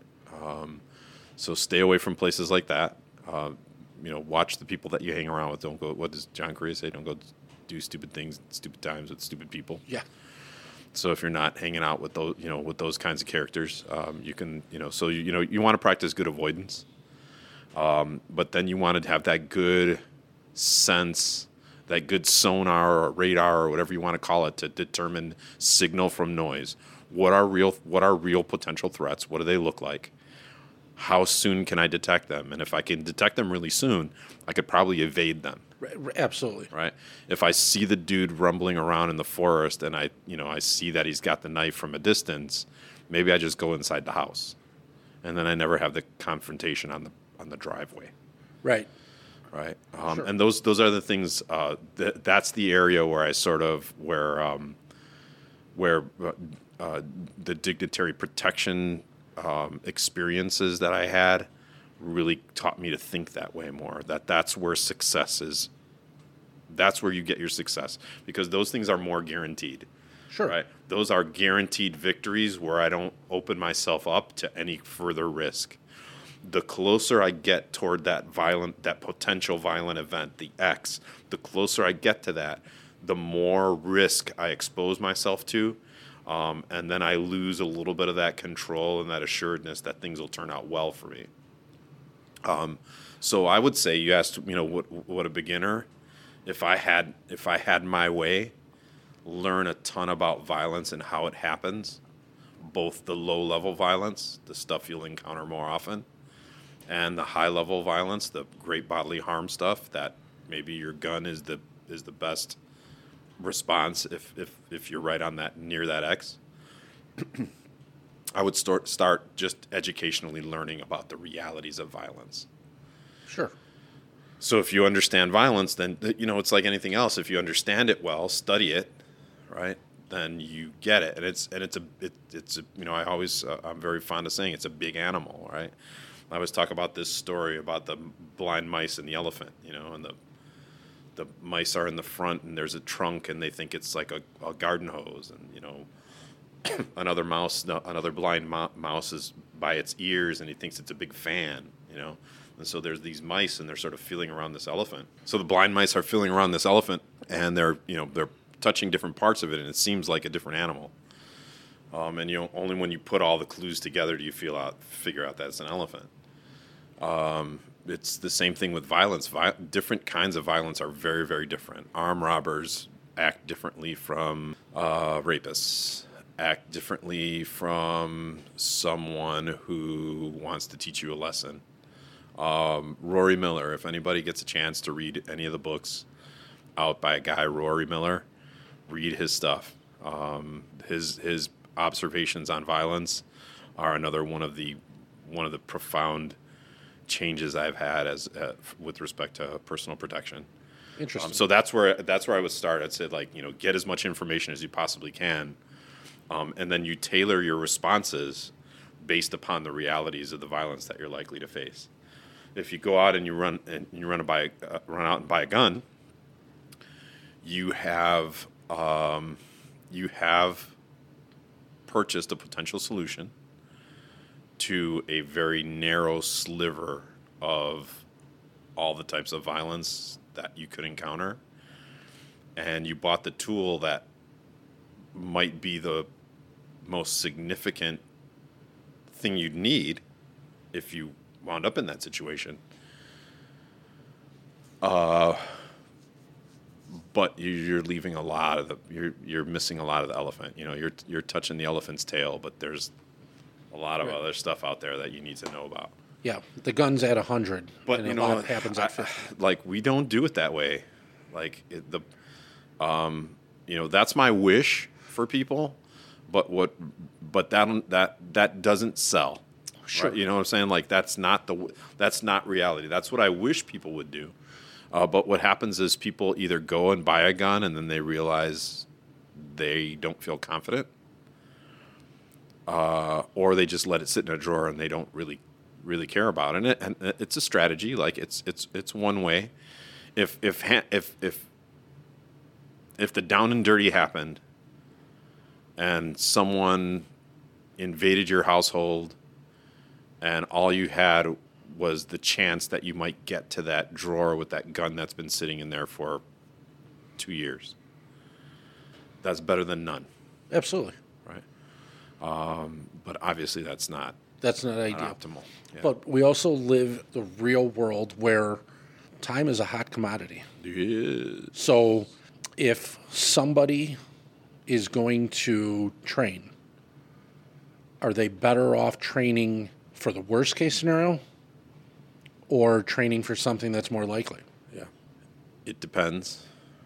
So stay away from places like that. Watch the people that you hang around with. Don't go. What does John Correa say? Don't go do stupid things, stupid times with stupid people. Yeah. So if you're not hanging out with those kinds of characters, you can, So you want to practice good avoidance, but then you want to have that good sense, that good sonar or radar or whatever you want to call it to determine signal from noise. What are real potential threats? What do they look like? How soon can I detect them? And if I can detect them really soon, I could probably evade them. Absolutely. Right. If I see the dude rumbling around in the forest and I see that he's got the knife from a distance, maybe I just go inside the house, and then I never have the confrontation on the driveway. Right. Right. Sure. And those are the things. That's the area where I sort of where the dignitary protection experiences that I had really taught me to think that way more. That's where success That's where you get your success, because those things are more guaranteed. Sure. Right? Those are guaranteed victories where I don't open myself up to any further risk. The closer I get toward that potential violent event, the X, the closer I get to that, the more risk I expose myself to. And then I lose a little bit of that control and that assuredness that things will turn out well for me. So I would say, you asked, what a beginner, if I had my way, learn a ton about violence and how it happens, both the low-level violence, the stuff you'll encounter more often, and the high-level violence, the great bodily harm stuff that maybe your gun is the best response if you're right on that, near that X. I would start just educationally learning about the realities of violence. Sure. So if you understand violence, then it's like anything else. If you understand it well, study it, right? Then you get it, and it's I always I'm very fond of saying it's a big animal, right? I always talk about this story about the blind mice and the elephant, and the mice are in the front, and there's a trunk, and they think it's like a garden hose, and another blind mouse is by its ears, and he thinks it's a big fan, And so there's these mice, and they're sort of feeling around this elephant. So the blind mice are feeling around this elephant, and they're touching different parts of it, and it seems like a different animal. And only when you put all the clues together do you figure out that it's an elephant. It's the same thing with violence. Different kinds of violence are very, very different. Armed robbers act differently from rapists, act differently from someone who wants to teach you a lesson. Rory Miller, if anybody gets a chance to read any of the books out by a guy, Rory Miller, read his stuff. His observations on violence are another one of the profound changes I've had with respect to personal protection. Interesting. So that's where I would start. I'd say, get as much information as you possibly can, and then you tailor your responses based upon the realities of the violence that you're likely to face. If you go out and you run out and buy a gun, you have purchased a potential solution to a very narrow sliver of all the types of violence that you could encounter, and you bought the tool that might be the most significant thing you'd need if you wound up in that situation. But you're leaving a lot of you're missing a lot of the elephant. You're touching the elephant's tail, but there's a lot of other stuff out there that you need to know about. Yeah, the gun's at 100, but and a lot happens at 50. We don't do it that way. That's my wish for people, but that doesn't sell. Sure. Right? You know what I'm saying? That's not reality. That's what I wish people would do. But what happens is people either go and buy a gun and then they realize they don't feel confident, or they just let it sit in a drawer and they don't really care about it. And it's a strategy. It's one way. If the down and dirty happened and someone invaded your household and all you had was the chance that you might get to that drawer with that gun that's been sitting in there for 2 years, that's better than none. Absolutely. Right. But obviously that's not ideal. Optimal. Yeah. But we also live the real world where time is a hot commodity. Yeah. So if somebody is going to train, are they better off training for the worst case scenario or training for something that's more likely? Yeah. It depends.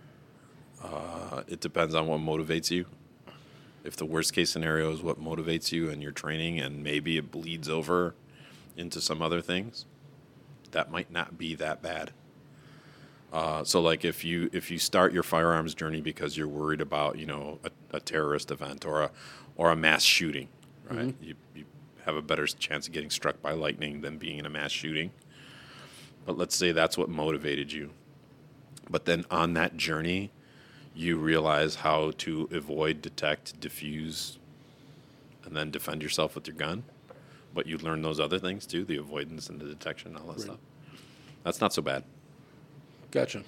It depends on what motivates you. If the worst case scenario is what motivates you and your training, and maybe it bleeds over into some other things, that might not be that bad. So if you start your firearms journey because you're worried about a terrorist event or a mass shooting, right? Mm-hmm. You have a better chance of getting struck by lightning than being in a mass shooting. But let's say that's what motivated you. But then on that journey, you realize how to avoid, detect, diffuse, and then defend yourself with your gun. But you learn those other things too, the avoidance and the detection and all that stuff. That's not so bad. Gotcha.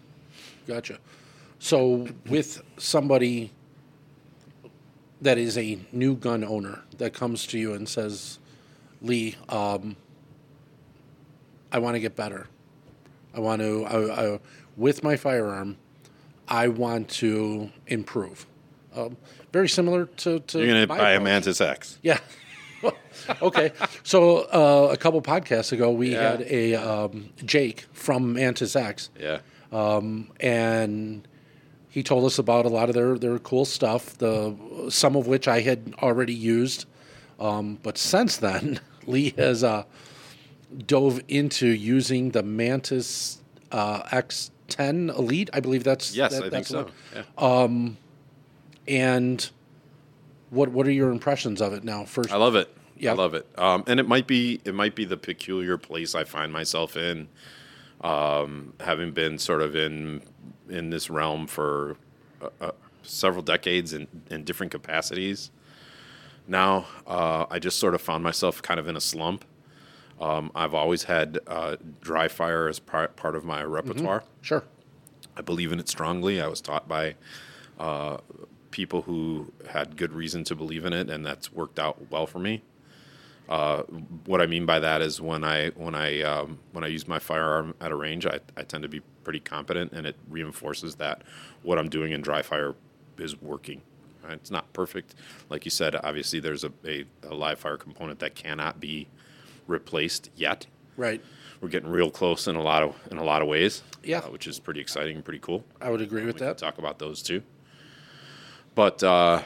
So with somebody that is a new gun owner that comes to you and says, Lee, I want to get better. I want to, with my firearm, I want to improve. Very similar to You're going to my buy a approach. Mantis X. Yeah. Okay. So a couple podcasts ago, we had a Jake from Mantis X. Yeah. And he told us about a lot of their cool stuff, some of which I had already used. But since then, Lee has dove into using the Mantis X10 Elite. I believe that's Yes, that, I think that's the so. one. Yeah. And what are your impressions of it now? First, I love it. Yeah. I love it. And it might be the peculiar place I find myself in, having been sort of in this realm for several decades in different capacities. Now, I just sort of found myself kind of in a slump. I've always had dry fire as part of my repertoire. Mm-hmm. Sure. I believe in it strongly. I was taught by people who had good reason to believe in it, and that's worked out well for me. What I mean by that is when I use my firearm at a range, I tend to be pretty competent, and it reinforces that what I'm doing in dry fire is working. Right? It's not perfect, like you said. Obviously, there's a live fire component that cannot be replaced yet. Right. We're getting real close in a lot of ways. Yeah. Which is pretty exciting and pretty cool. I would agree with We can that. talk about those too. But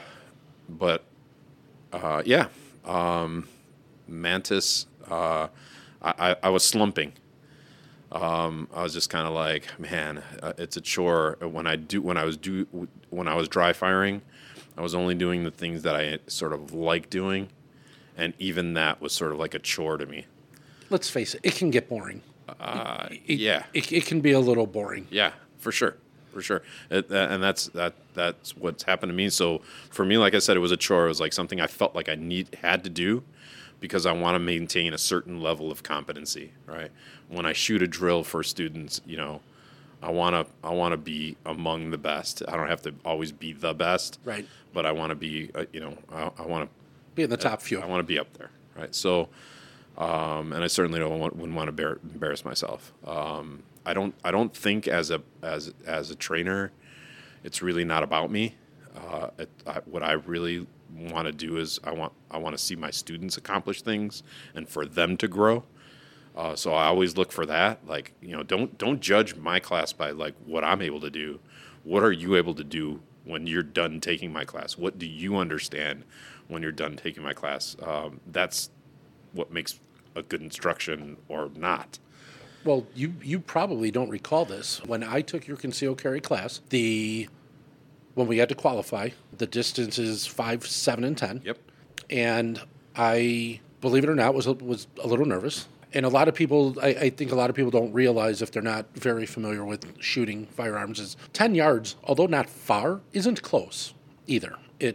yeah. Mantis, I was slumping. I was just kind of like, man, it's a chore. When I was dry firing, I was only doing the things that I sort of like doing, and even that was sort of like a chore to me. Let's face it, it can get boring. Yeah. It can be a little boring. Yeah, for sure. And that's what's happened to me. So for me, like I said, it was a chore. It was like something I felt like I had to do because I want to maintain a certain level of competency, right? When I shoot a drill for students, I want to be among the best. I don't have to always be the best, Right. But I want to be, I want to Be in the top few. I want to be up there, right? So, and I certainly wouldn't want to embarrass myself. I don't think as a trainer, it's really not about me. What I really want to do is I want to see my students accomplish things and for them to grow. So I always look for that. Like, don't judge my class by like what I'm able to do. What are you able to do when you're done taking my class? What do you understand when you're done taking my class? That's what makes a good instruction or not. Well, you probably don't recall this. When I took your concealed carry class, when we had to qualify, the distance is 5, 7, and 10. Yep. And I, believe it or not, was a little nervous. And a lot of people, I think a lot of people don't realize if they're not very familiar with shooting firearms is 10 yards, although not far, isn't close either.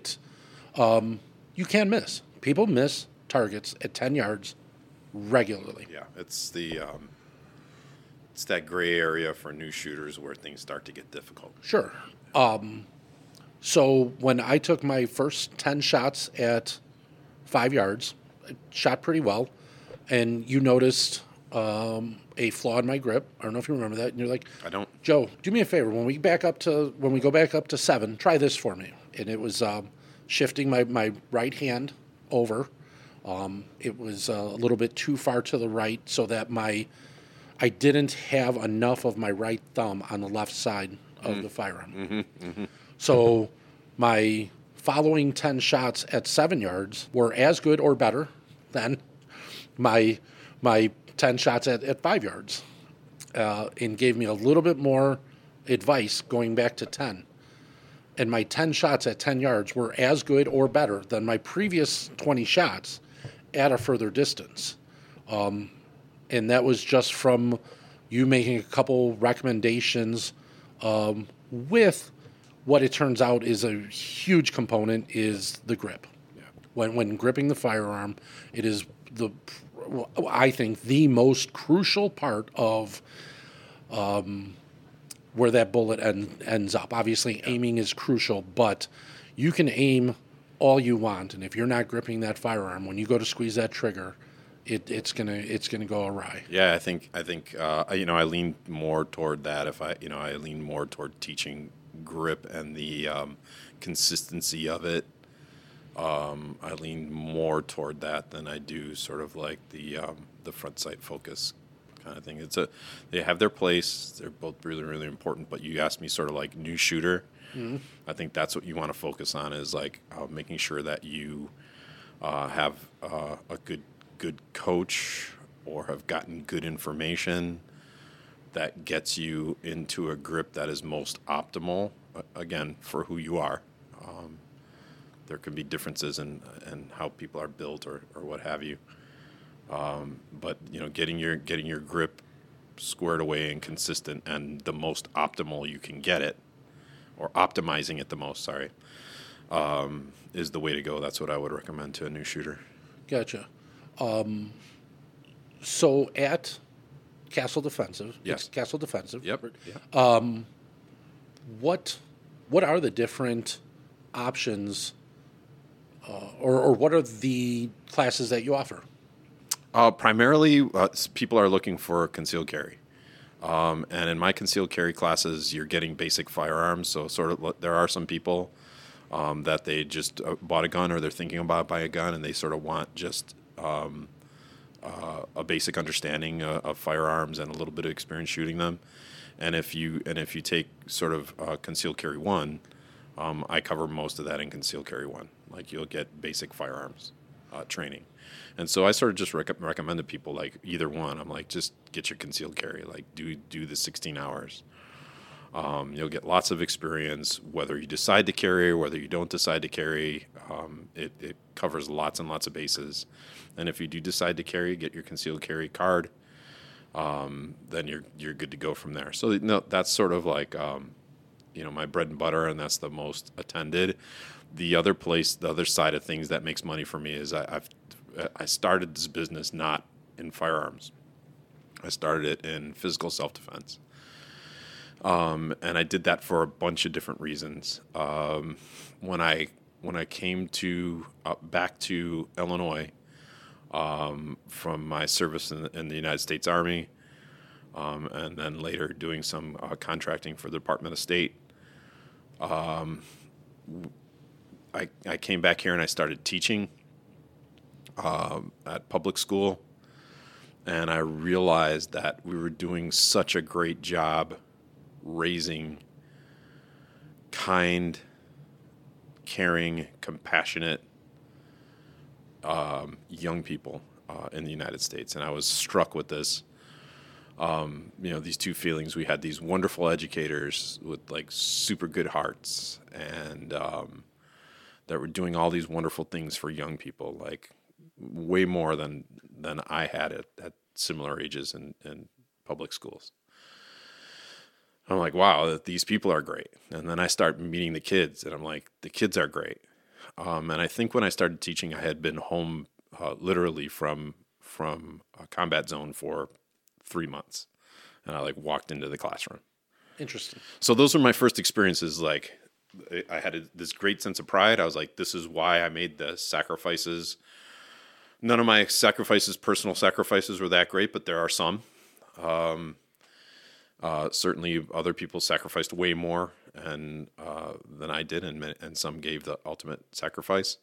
You can miss. People miss targets at 10 yards regularly. Yeah, it's that gray area for new shooters where things start to get difficult. Sure. So when I took my first 10 shots at 5 yards, I shot pretty well, and you noticed a flaw in my grip. I don't know if you remember that. And you're like, I don't. Joe, do me a favor. When we go back up to 7, try this for me. And it was shifting my right hand over. It was a little bit too far to the right so that I didn't have enough of my right thumb on the left side of the firearm. Mm-hmm, mm-hmm. So my following 10 shots at 7 yards were as good or better than my 10 shots at 5 yards, and gave me a little bit more advice going back to 10. And my 10 shots at 10 yards were as good or better than my previous 20 shots at a further distance. And that was just from you making a couple recommendations with what it turns out is a huge component is the grip. Yeah. When gripping the firearm, it is I think the most crucial part of where that bullet ends up. Obviously, aiming is crucial, but you can aim all you want, and if you're not gripping that firearm, when you go to squeeze that trigger, it's gonna go awry. Yeah, I think I lean more toward that. I lean more toward teaching grip and the consistency of it. I lean more toward that than I do sort of like the front sight focus kind of thing. They have their place. They're both really, really important. But you asked me sort of like new shooter. Mm-hmm. I think that's what you want to focus on is like making sure that you have a good coach or have gotten good information that gets you into a grip that is most optimal, again, for who you are. There can be differences in how people are built or what have you. But getting your grip squared away and consistent and the most optimal you can get it, or optimizing it the most, is the way to go. That's what I would recommend to a new shooter. Gotcha. So at Castle Defensive, Yes. Castle Defensive. Yep. What are the different options, or what are the classes that you offer? Primarily, people are looking for concealed carry. And in my concealed carry classes, you're getting basic firearms. So sort of there are some people that they just bought a gun or they're thinking about buying a gun and they sort of want just a basic understanding of firearms and a little bit of experience shooting them. And if you take sort of concealed carry 1, I cover most of that in concealed carry 1. Like you'll get basic firearms training. And so I sort of just recommend to people like either one. I'm like, just get your concealed carry, like do the 16 hours. You'll get lots of experience, whether you decide to carry or whether you don't decide to carry. It covers lots and lots of bases. And if you do decide to carry, get your concealed carry card, then you're good to go from there. So that's sort of like my bread and butter, and that's the most attended. The other side of things that makes money for me is I started this business not in firearms. I started it in physical self-defense. And I did that for a bunch of different reasons. When I came back to Illinois from my service in the United States Army, and then later doing some contracting for the Department of State, I came back here and I started teaching at public school, and I realized that we were doing such a great job raising kind, caring, compassionate young people in the United States. And I was struck with this. These two feelings. We had these wonderful educators with like super good hearts and that were doing all these wonderful things for young people, like way more than I had at similar ages in public schools. I'm like, wow, these people are great. And then I start meeting the kids, and I'm like, the kids are great. And I think when I started teaching, I had been home literally from a combat zone for 3 months. And I like walked into the classroom. Interesting. So those were my first experiences. Like I had this great sense of pride. I was like, this is why I made the sacrifices. None of my personal sacrifices were that great, but there are some. Certainly other people sacrificed way more than I did, and some gave the ultimate sacrifice.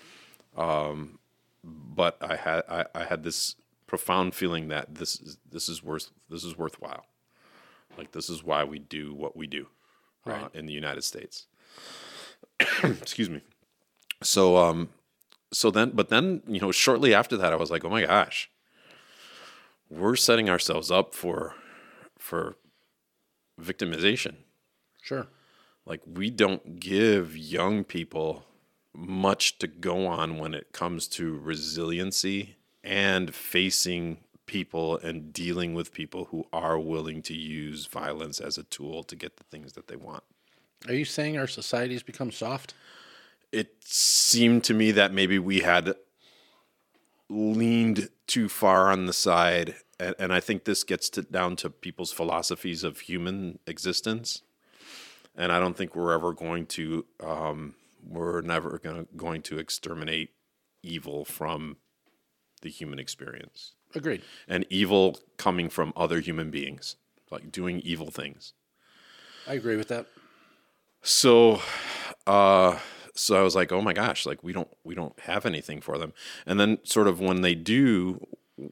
But I had this profound feeling that this is worthwhile. Like this is why we do what we do in the United States. Excuse me. So then shortly after that, I was like, oh my gosh, we're setting ourselves up for victimization. Sure. Like we don't give young people much to go on when it comes to resiliency and facing people and dealing with people who are willing to use violence as a tool to get the things that they want. Are you saying our society's become soft? It seemed to me that maybe we had leaned too far on the side, and I think this gets down to people's philosophies of human existence. And I don't think we're ever going to, we're never going to exterminate evil from the human experience. Agreed. And evil coming from other human beings, like doing evil things. I agree with that. So I was like, oh my gosh, like we don't have anything for them. And then sort of when they do,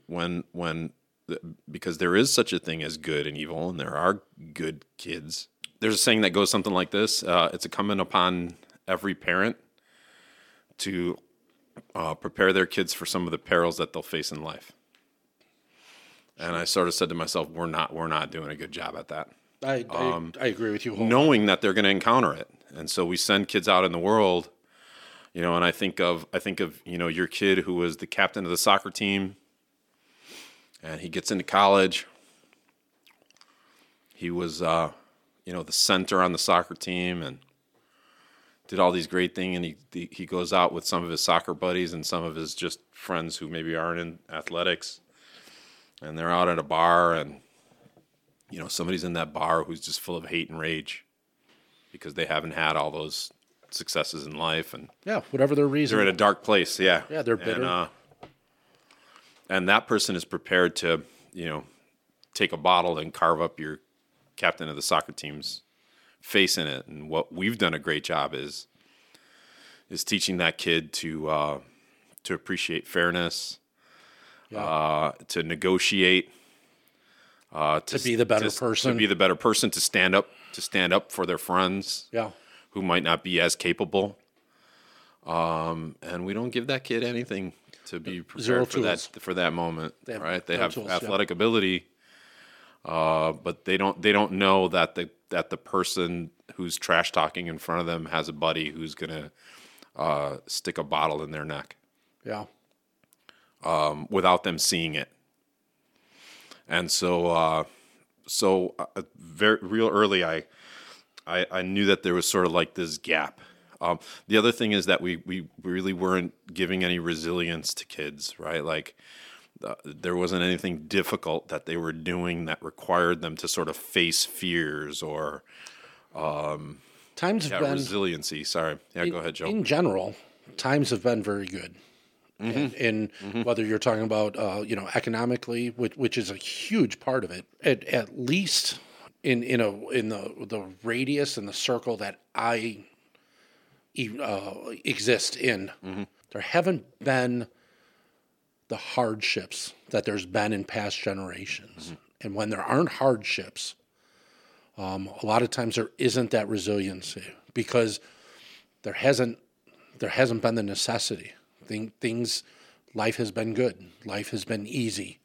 because there is such a thing as good and evil, and there are good kids. There's a saying that goes something like this: it's incumbent upon every parent to prepare their kids for some of the perils that they'll face in life. And I sort of said to myself, we're not doing a good job at that. I agree with you. Knowing that they're going to encounter it. And so we send kids out in the world, and I think of your kid who was the captain of the soccer team, and he gets into college. He was, the center on the soccer team and did all these great things. And he goes out with some of his soccer buddies and some of his just friends who maybe aren't in athletics. And they're out at a bar, and, somebody's in that bar who's just full of hate and rage because they haven't had all those successes in life. And yeah, whatever their reason. They're in a dark place, yeah. Yeah, they're bitter. And that person is prepared to, take a bottle and carve up your captain of the soccer team's face in it. And what we've done a great job is teaching that kid to appreciate fairness, to negotiate, to be the better person, to be the better person, to stand up for their friends, who might not be as capable. And we don't give that kid anything to be prepared for that moment, right? They have athletic ability, but they don't know that the person who's trash talking in front of them has a buddy who's gonna stick a bottle in their neck. Yeah. Without them seeing it. And so very real early, I knew that there was sort of like this gap. The other thing is that we really weren't giving any resilience to kids, right? Like there wasn't anything difficult that they were doing that required them to sort of face fears or times have been resiliency. Sorry. Yeah, go ahead, Joe. In general, times have been very good. Mm-hmm. Whether you're talking about economically, which is a huge part of it, at least in the radius and the circle that I exist in, there haven't been the hardships that there's been in past generations. And when there aren't hardships, a lot of times there isn't that resiliency because there hasn't been the necessity. Life has been good. Life has been easy.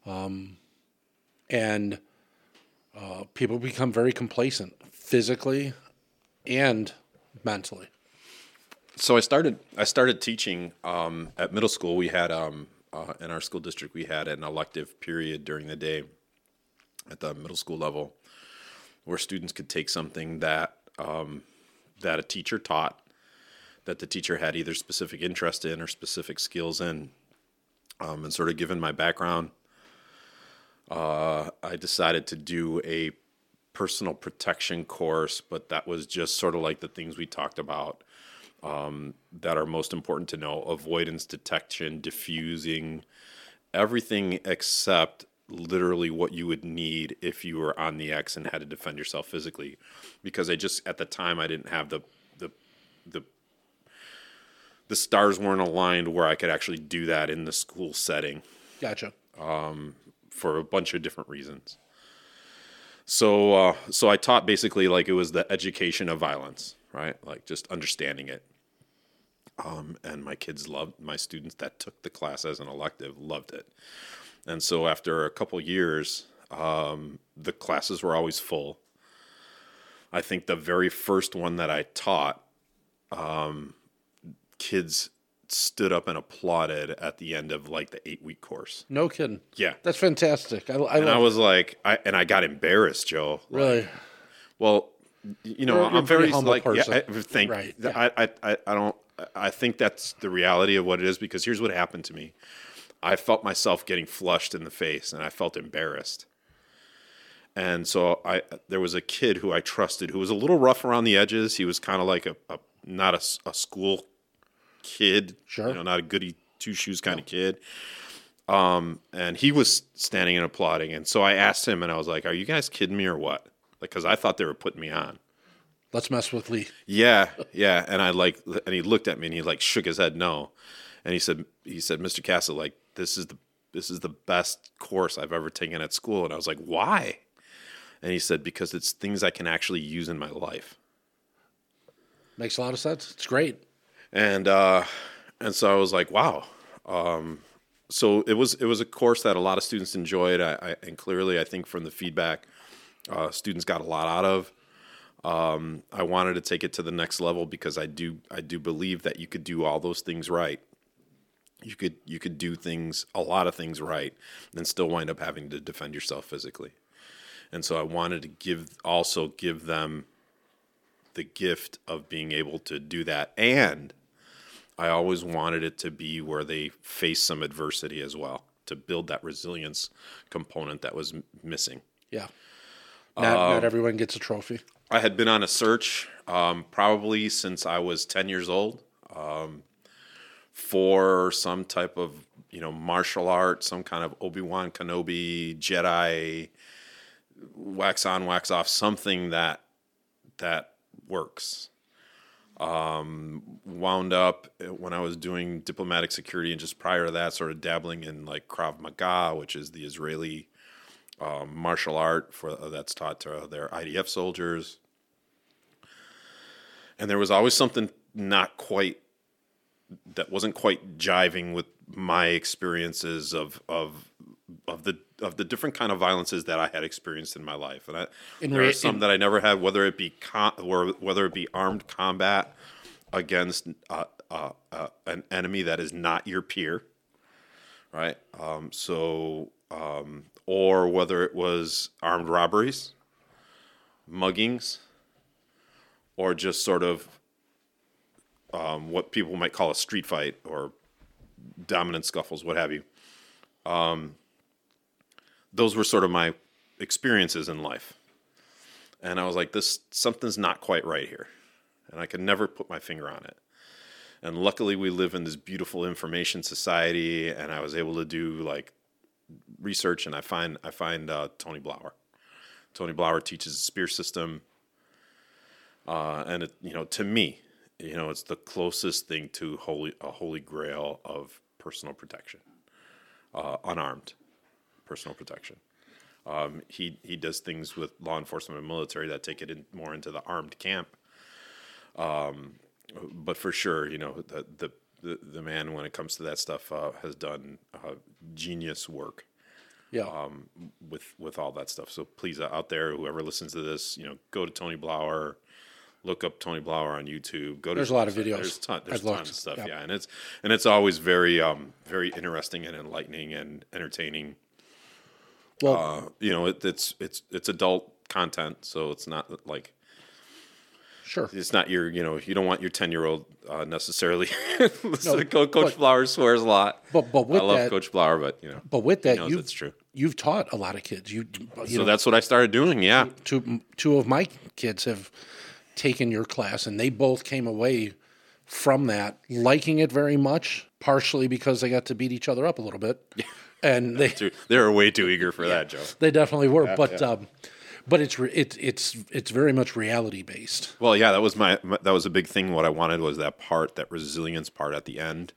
And people become very complacent physically and mentally. So I started teaching at middle school. We had in our school district, we had an elective period during the day at the middle school level where students could take something that a teacher taught, that the teacher had either specific interest in or specific skills in. And sort of given my background, I decided to do a personal protection course, but that was just sort of like the things we talked about that are most important to know: avoidance, detection, diffusing, everything except literally what you would need if you were on the X and had to defend yourself physically. Because at the time, I didn't have the stars weren't aligned where I could actually do that in the school setting. Gotcha. For a bunch of different reasons. So I taught basically like it was the education of violence, right? Like just understanding it. And my students that took the class as an elective loved it. And so after a couple years, the classes were always full. I think the very first one that I taught, kids stood up and applauded at the end of like the 8-week course. No kidding. Yeah. That's fantastic. And I was like, I got embarrassed, Joe. really. Well, you know, You're I'm a pretty very humble like, person. right. Yeah. I don't. I think that's the reality of what it is, because here's what happened to me. I felt myself getting flushed in the face, and I felt embarrassed. And so there was a kid who I trusted who was a little rough around the edges. He was kind of like not a school kid, Sure. you know, not a goody two shoes kind of kid. And he was standing and applauding. And so I asked him, and I was like, "Are you guys kidding me or what?" Like, because I thought they were putting me on. Let's mess with Lee. Yeah. And and he looked at me and he like shook his head no. And he said, "Mr. Castle, like this is the best course I've ever taken at school." And I was like, "Why?" And he said, "Because it's things I can actually use in my life." Makes a lot of sense. It's great. And so I was like, "Wow." So it was a course that a lot of students enjoyed. And clearly, I think from the feedback, students got a lot out of. I wanted to take it to the next level because I do believe that you could do all those things right. You could do a lot of things right, and still wind up having to defend yourself physically. And so I wanted to give them the gift of being able to do that. And I always wanted it to be where they face some adversity as well, to build that resilience component that was missing. Yeah. Not everyone gets a trophy. I had been on a search probably since I was 10 years old for some type of, martial art, some kind of Obi-Wan Kenobi, Jedi, wax on, wax off, something that works. Wound up when I was doing diplomatic security, and just prior to that, sort of dabbling in like Krav Maga, which is the Israeli martial art that's taught to their IDF soldiers. And there was always something that wasn't quite jiving with my experiences of the different kind of violences that I had experienced in my life. And there are some that I never had, whether it be armed combat against an enemy that is not your peer, right? Or whether it was armed robberies, muggings, or just sort of what people might call a street fight or dominant scuffles, what have you. Those were sort of my experiences in life. And I was like, something's not quite right here. And I could never put my finger on it. And luckily we live in this beautiful information society, and I was able to do like research, and I find Tony Blauer. Tony Blauer teaches the SPEAR system. And it, to me, it's the closest thing to a holy grail of personal protection, unarmed personal protection. He does things with law enforcement and military that take it more into the armed camp. But for sure, the man, when it comes to that stuff, has done genius work. Yeah. With all that stuff. So please, out there, whoever listens to this, go to Tony Blauer. Look up Tony Blauer on YouTube. There's a lot of videos. There's a ton of stuff, yep. yeah, and it's always very very interesting and enlightening and entertaining. Well, it's adult content, so it's not like sure. It's not your you don't want your 10-year-old necessarily listen to Coach Blauer swears a lot. But with I love that, Coach Blauer, but But with that, it's true. You've taught a lot of kids. So that's what I started doing. Yeah, two of my kids have taken your class, and they both came away from that liking it very much, partially because they got to beat each other up a little bit. And they were way too eager for that, Joe. They definitely were, but it's very much reality based. Well, yeah, that was a big thing. What I wanted was that resilience part at the end,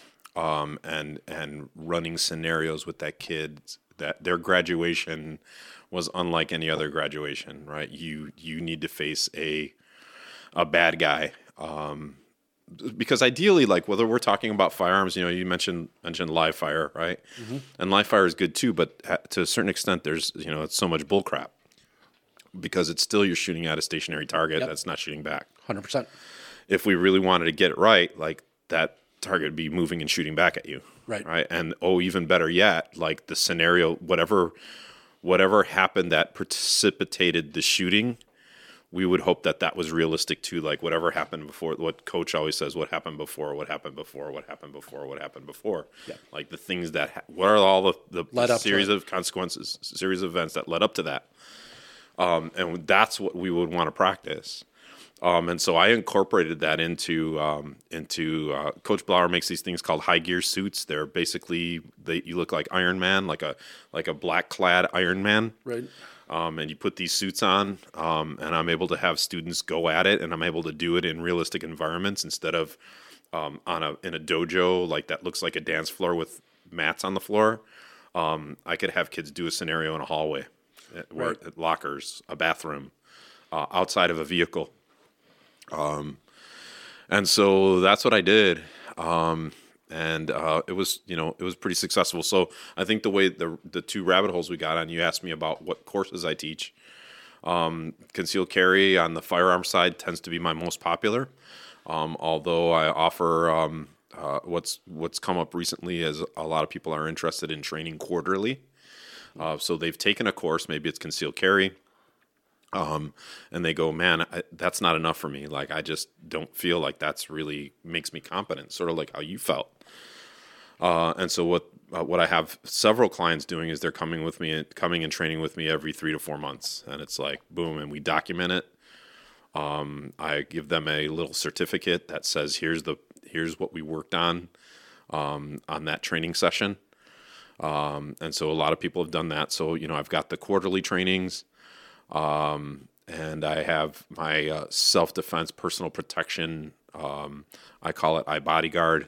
and running scenarios with that kid, that their graduation was unlike any other graduation, right? You need to face a bad guy, because ideally, like whether we're talking about firearms, you mentioned live fire, right? Mm-hmm. And live fire is good too, but to a certain extent, there's it's so much bullcrap, because it's still you're shooting at a stationary target that's not shooting back. 100%. If we really wanted to get it right, like that target would be moving and shooting back at you. Right. Right. And even better yet, like the scenario, whatever happened that precipitated the shooting, we would hope that was realistic too. Like whatever happened before, what coach always says, what happened before, what happened before, what happened before, what happened before. Yeah. Like the things what are all the series of of consequences, series of events that led up to that. And that's what we would want to practice. And so I incorporated that into Coach Blauer makes these things called high gear suits. They're basically you look like Iron Man, like a black clad Iron Man. Right. And you put these suits on, and I'm able to have students go at it, and I'm able to do it in realistic environments instead of in a dojo like that looks like a dance floor with mats on the floor. I could have kids do a scenario in a hallway, lockers, a bathroom, outside of a vehicle. And so that's what I did. And it was pretty successful. So I think the way the two rabbit holes we got on, you asked me about what courses I teach. Concealed carry on the firearm side tends to be my most popular. Although I offer what's come up recently is a lot of people are interested in training quarterly. So they've taken a course, maybe it's concealed carry. And they go, man, that's not enough for me. Like, I just don't feel like that's really makes me competent, sort of like how you felt. And so what I have several clients doing is they're coming and training with me every 3 to 4 months. And it's like, boom, and we document it. I give them a little certificate that says, here's what we worked on that training session. And so a lot of people have done that. So, I've got the quarterly trainings. And I have my self-defense, personal protection. I call it iBodyguard.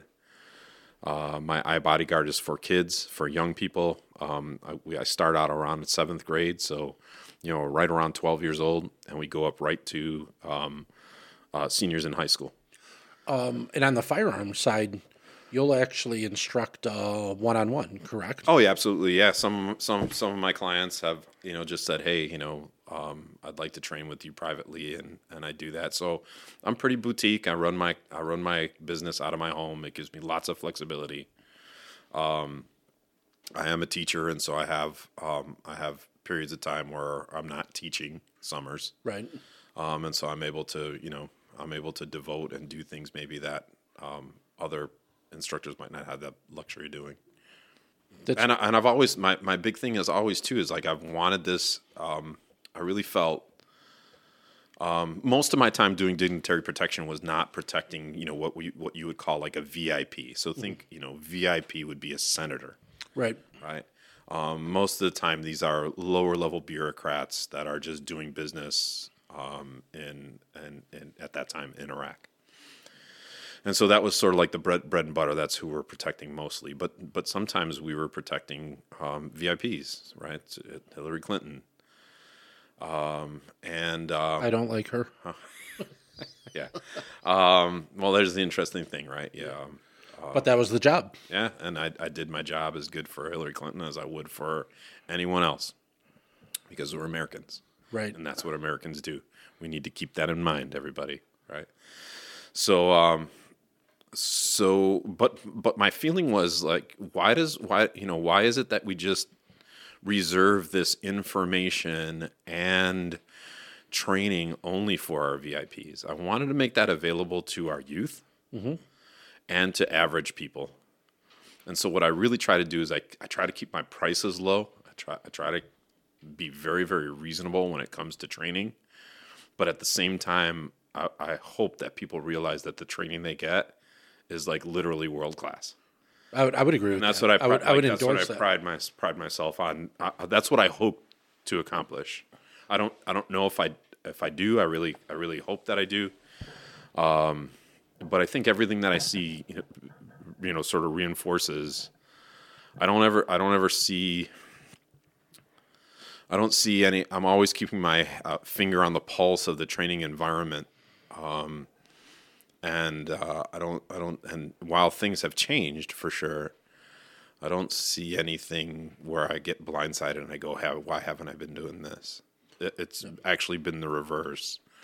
My iBodyguard is for kids, for young people. I start out around 7th grade, so right around 12 years old, and we go up right to seniors in high school. And on the firearm side, you'll actually instruct one-on-one, correct? Oh yeah, absolutely. Yeah, some of my clients have just said, hey, I'd like to train with you privately, and I do that. So I'm pretty boutique. I run my business out of my home. It gives me lots of flexibility. I am a teacher, and so I have periods of time where I'm not teaching summers. Right. And so I'm able to devote and do things maybe that other instructors might not have that luxury of doing. And I've always, my big thing is always too, is like, I've wanted this, I really felt, most of my time doing dignitary protection was not protecting, what you would call like a VIP. So think, VIP would be a senator. Right. Right. Most of the time, these are lower level bureaucrats that are just doing business, in at that time in Iraq. And so that was sort of like the bread and butter. That's who we're protecting mostly. But sometimes we were protecting VIPs, right? Hillary Clinton. I don't like her. Yeah. Well, there's the interesting thing, right? Yeah. But that was the job. Yeah, and I did my job as good for Hillary Clinton as I would for anyone else, because we're Americans. Right. And that's what Americans do. We need to keep that in mind, everybody, right? So, but my feeling was like, why is it that we just reserve this information and training only for our VIPs? I wanted to make that available to our youth and to average people. And so what I really try to do is I try to keep my prices low. I try to be very, very reasonable when it comes to training. But at the same time, I hope that people realize that the training they get is like literally world class. I would agree with that. And that's what I would endorse that. Pride myself on. That's what I hope to accomplish. I don't know if I do. I really hope that I do. But I think everything that I see, sort of reinforces. I don't see any. I'm always keeping my finger on the pulse of the training environment. And while things have changed for sure, I don't see anything where I get blindsided and I go, why haven't I been doing this? It's actually been the reverse.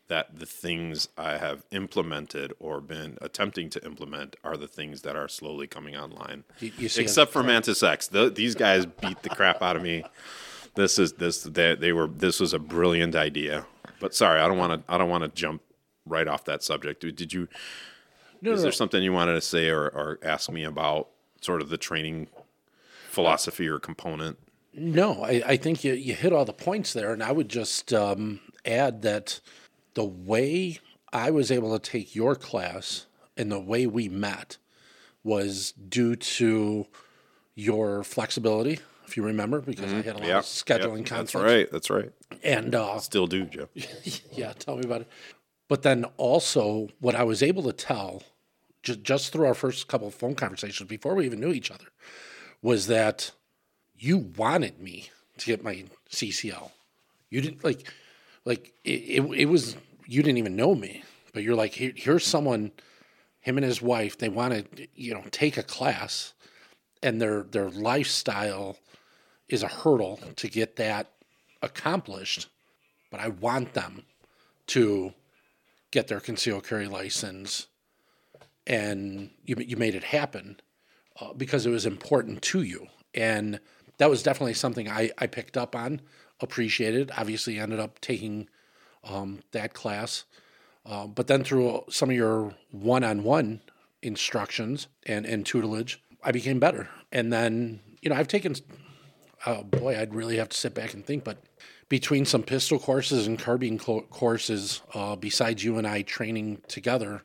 that the things I have implemented or been attempting to implement are the things that are slowly coming online. You see Except for Mantis X. These guys beat the crap out of me. This was a brilliant idea. But sorry, I don't want to jump right off that subject. Is there something you wanted to say or ask me about sort of the training philosophy or component? No, I think you hit all the points there, and I would just add that the way I was able to take your class and the way we met was due to your flexibility, if you remember, because I had a lot of scheduling conflicts. That's right. And still do, Joe. Yeah, tell me about it. But then also what I was able to tell just through our first couple of phone conversations before we even knew each other was that you wanted me to get my CCL. You didn't it was, you didn't even know me, but you're like, here's someone, him and his wife, they want to, take a class, and their lifestyle is a hurdle to get that accomplished. But I want them to get their concealed carry license, and you made it happen because it was important to you. And that was definitely something I picked up on, appreciated. Obviously, ended up taking that class. But then through some of your one-on-one instructions and tutelage, I became better. And then, I've taken, I'd really have to sit back and think, but between some pistol courses and carbine courses, besides you and I training together,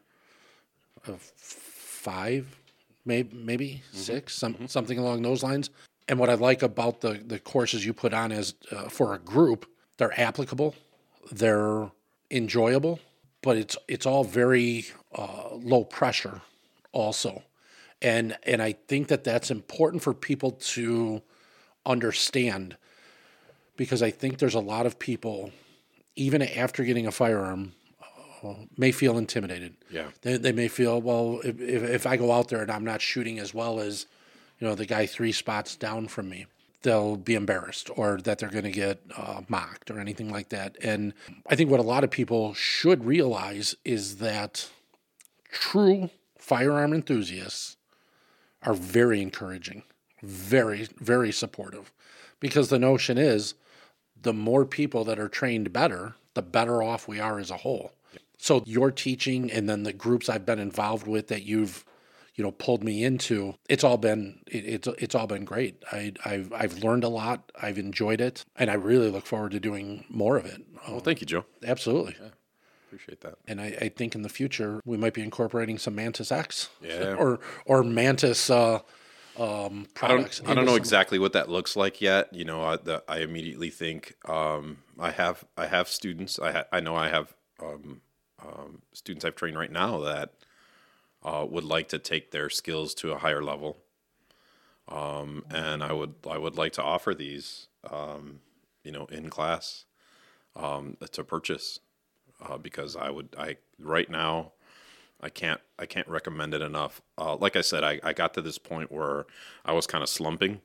5, maybe 6, something along those lines. And what I like about the courses you put on is for a group, they're applicable, they're enjoyable, but it's all very low pressure also. And I think that's important for people to understand, because I think there's a lot of people, even after getting a firearm, may feel intimidated. Yeah. They may feel, well, if I go out there and I'm not shooting as well as, the guy 3 spots down from me, they'll be embarrassed, or that they're going to get mocked or anything like that. And I think what a lot of people should realize is that true firearm enthusiasts are very encouraging, very, very supportive, because the notion is the more people that are trained better, the better off we are as a whole. So your teaching, and then the groups I've been involved with that you've pulled me into, it's all been great. I've learned a lot. I've enjoyed it, and I really look forward to doing more of it. Well, thank you, Joe. Absolutely. Yeah, appreciate that. And I think in the future we might be incorporating some Mantis X, or Mantis products. I don't know exactly what that looks like yet. I immediately think I have students. I know I have students I've trained right now that would like to take their skills to a higher level, and I would like to offer these, in class, to purchase, because right now I can't recommend it enough. Like I said, I got to this point where I was kind of slumping,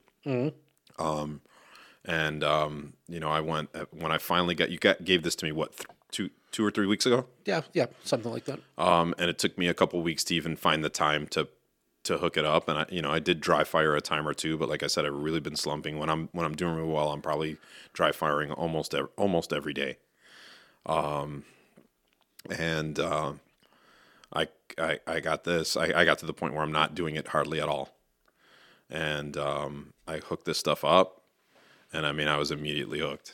and I went when I finally gave this to me two or 3 weeks ago. Yeah, something like that. And it took me a couple weeks to even find the time to hook it up. And I did dry fire a time or two, but like I said, I've really been slumping. When I'm doing really well, I'm probably dry firing almost every day. And I got this. I got to the point where I'm not doing it hardly at all. And I hooked this stuff up, and I was immediately hooked.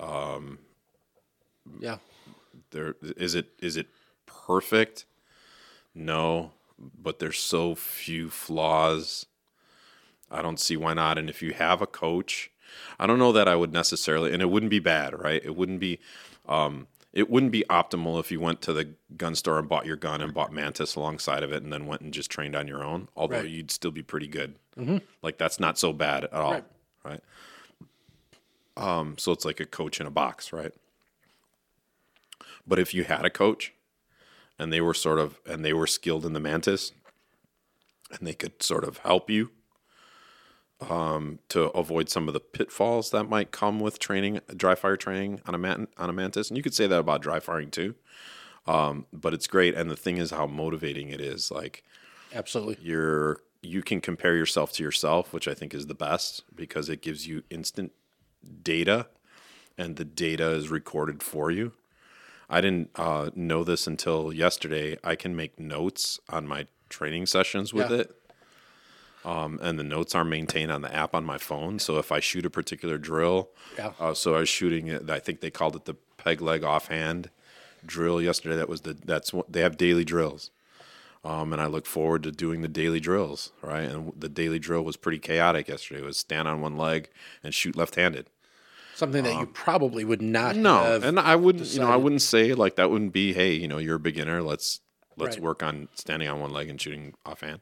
Yeah. Is it perfect? No, but there's so few flaws. I don't see why not. And if you have a coach, I don't know that I would necessarily, and it wouldn't be bad, right? It wouldn't be optimal if you went to the gun store and bought your gun and bought Mantis alongside of it and then went and just trained on your own, although right. You'd still be pretty good. Mm-hmm. Like, that's not so bad at all, right? So it's like a coach in a box, right? But if you had a coach and they were skilled in the Mantis and they could sort of help you, to avoid some of the pitfalls that might come with training, dry fire training on a mantis. And you could say that about dry firing too. But it's great. And the thing is how motivating it is. Like, Absolutely. you can compare yourself to yourself, which I think is the best because it gives you instant data and the data is recorded for you. I didn't know this until yesterday. I can make notes on my training sessions with Yeah. it. And the notes are maintained on the app on my phone. So if I shoot a particular drill, Yeah. so I was shooting it, I think they called it the peg leg offhand drill yesterday. That's what they have, daily drills. And I look forward to doing the daily drills, right? And the daily drill was pretty chaotic yesterday. It was stand on one leg and shoot left-handed. Something that you probably would not No, have. and I wouldn't, I decided. wouldn't say like that wouldn't be, hey, you're a beginner. Let's Right. work on standing on one leg and shooting offhand.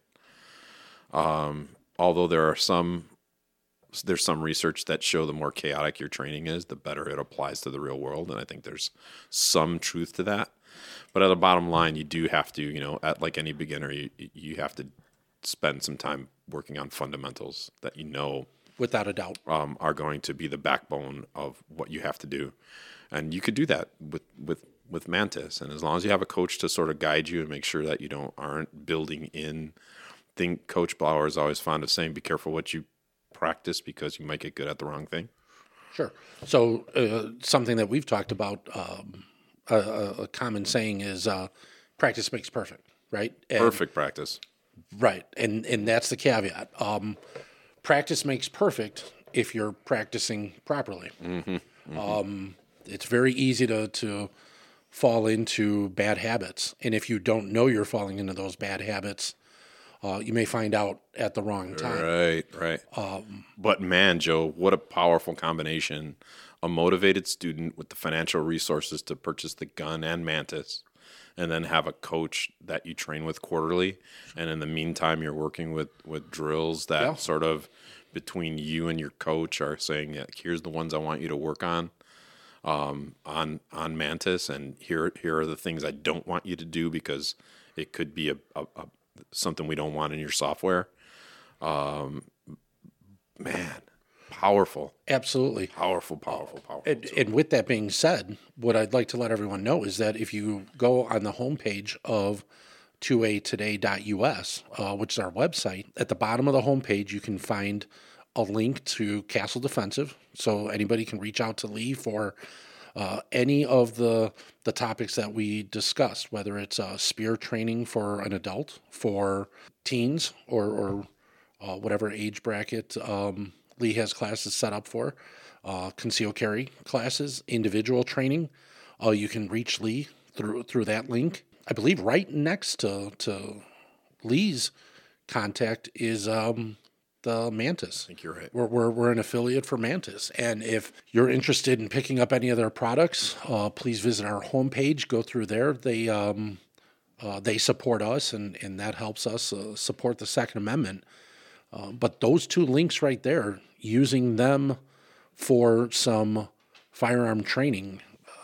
Although there's some research that show the more chaotic your training is, the better it applies to the real world, and I think there's some truth to that. But at the bottom line, you do have to, at like any beginner, you have to spend some time working on fundamentals that Without a doubt. are going to be the backbone of what you have to do. And you could do that with Mantis. And as long as you have a coach to sort of guide you and make sure that you aren't building in Coach Blauer is always fond of saying, be careful what you practice because you might get good at the wrong thing. Sure. So something that we've talked about, a common saying is practice makes perfect, right? And, Perfect practice. Right. And that's the caveat. Practice makes perfect if you're practicing properly. It's very easy to fall into bad habits. And if you don't know you're falling into those bad habits, you may find out at the wrong time. Right. But man, Joe, what a powerful combination. A motivated student with the financial resources to purchase the gun and Mantis, and then have a coach that you train with quarterly. And in the meantime, you're working with drills that sort of between you and your coach are saying, yeah, here's the ones I want you to work on Mantis. And here are the things I don't want you to do because it could be a something we don't want in your software. Man, powerful. Absolutely. Powerful. And with that being said, what I'd like to let everyone know is that if you go on the homepage of 2atoday.us, which is our website, at the bottom of the homepage, you can find a link to Castle Defensive. So anybody can reach out to Lee for any of the topics that we discussed, whether it's spear training for an adult, for teens, or whatever age bracket Lee has classes set up for, concealed carry classes, individual training. You can reach Lee through that link. I believe right next to Lee's contact is the Mantis. I think you're right. We're an affiliate for Mantis. And if you're interested in picking up any of their products, please visit our homepage. Go through there. They support us, and that helps us support the Second Amendment. But those two links right there, using them for some firearm training,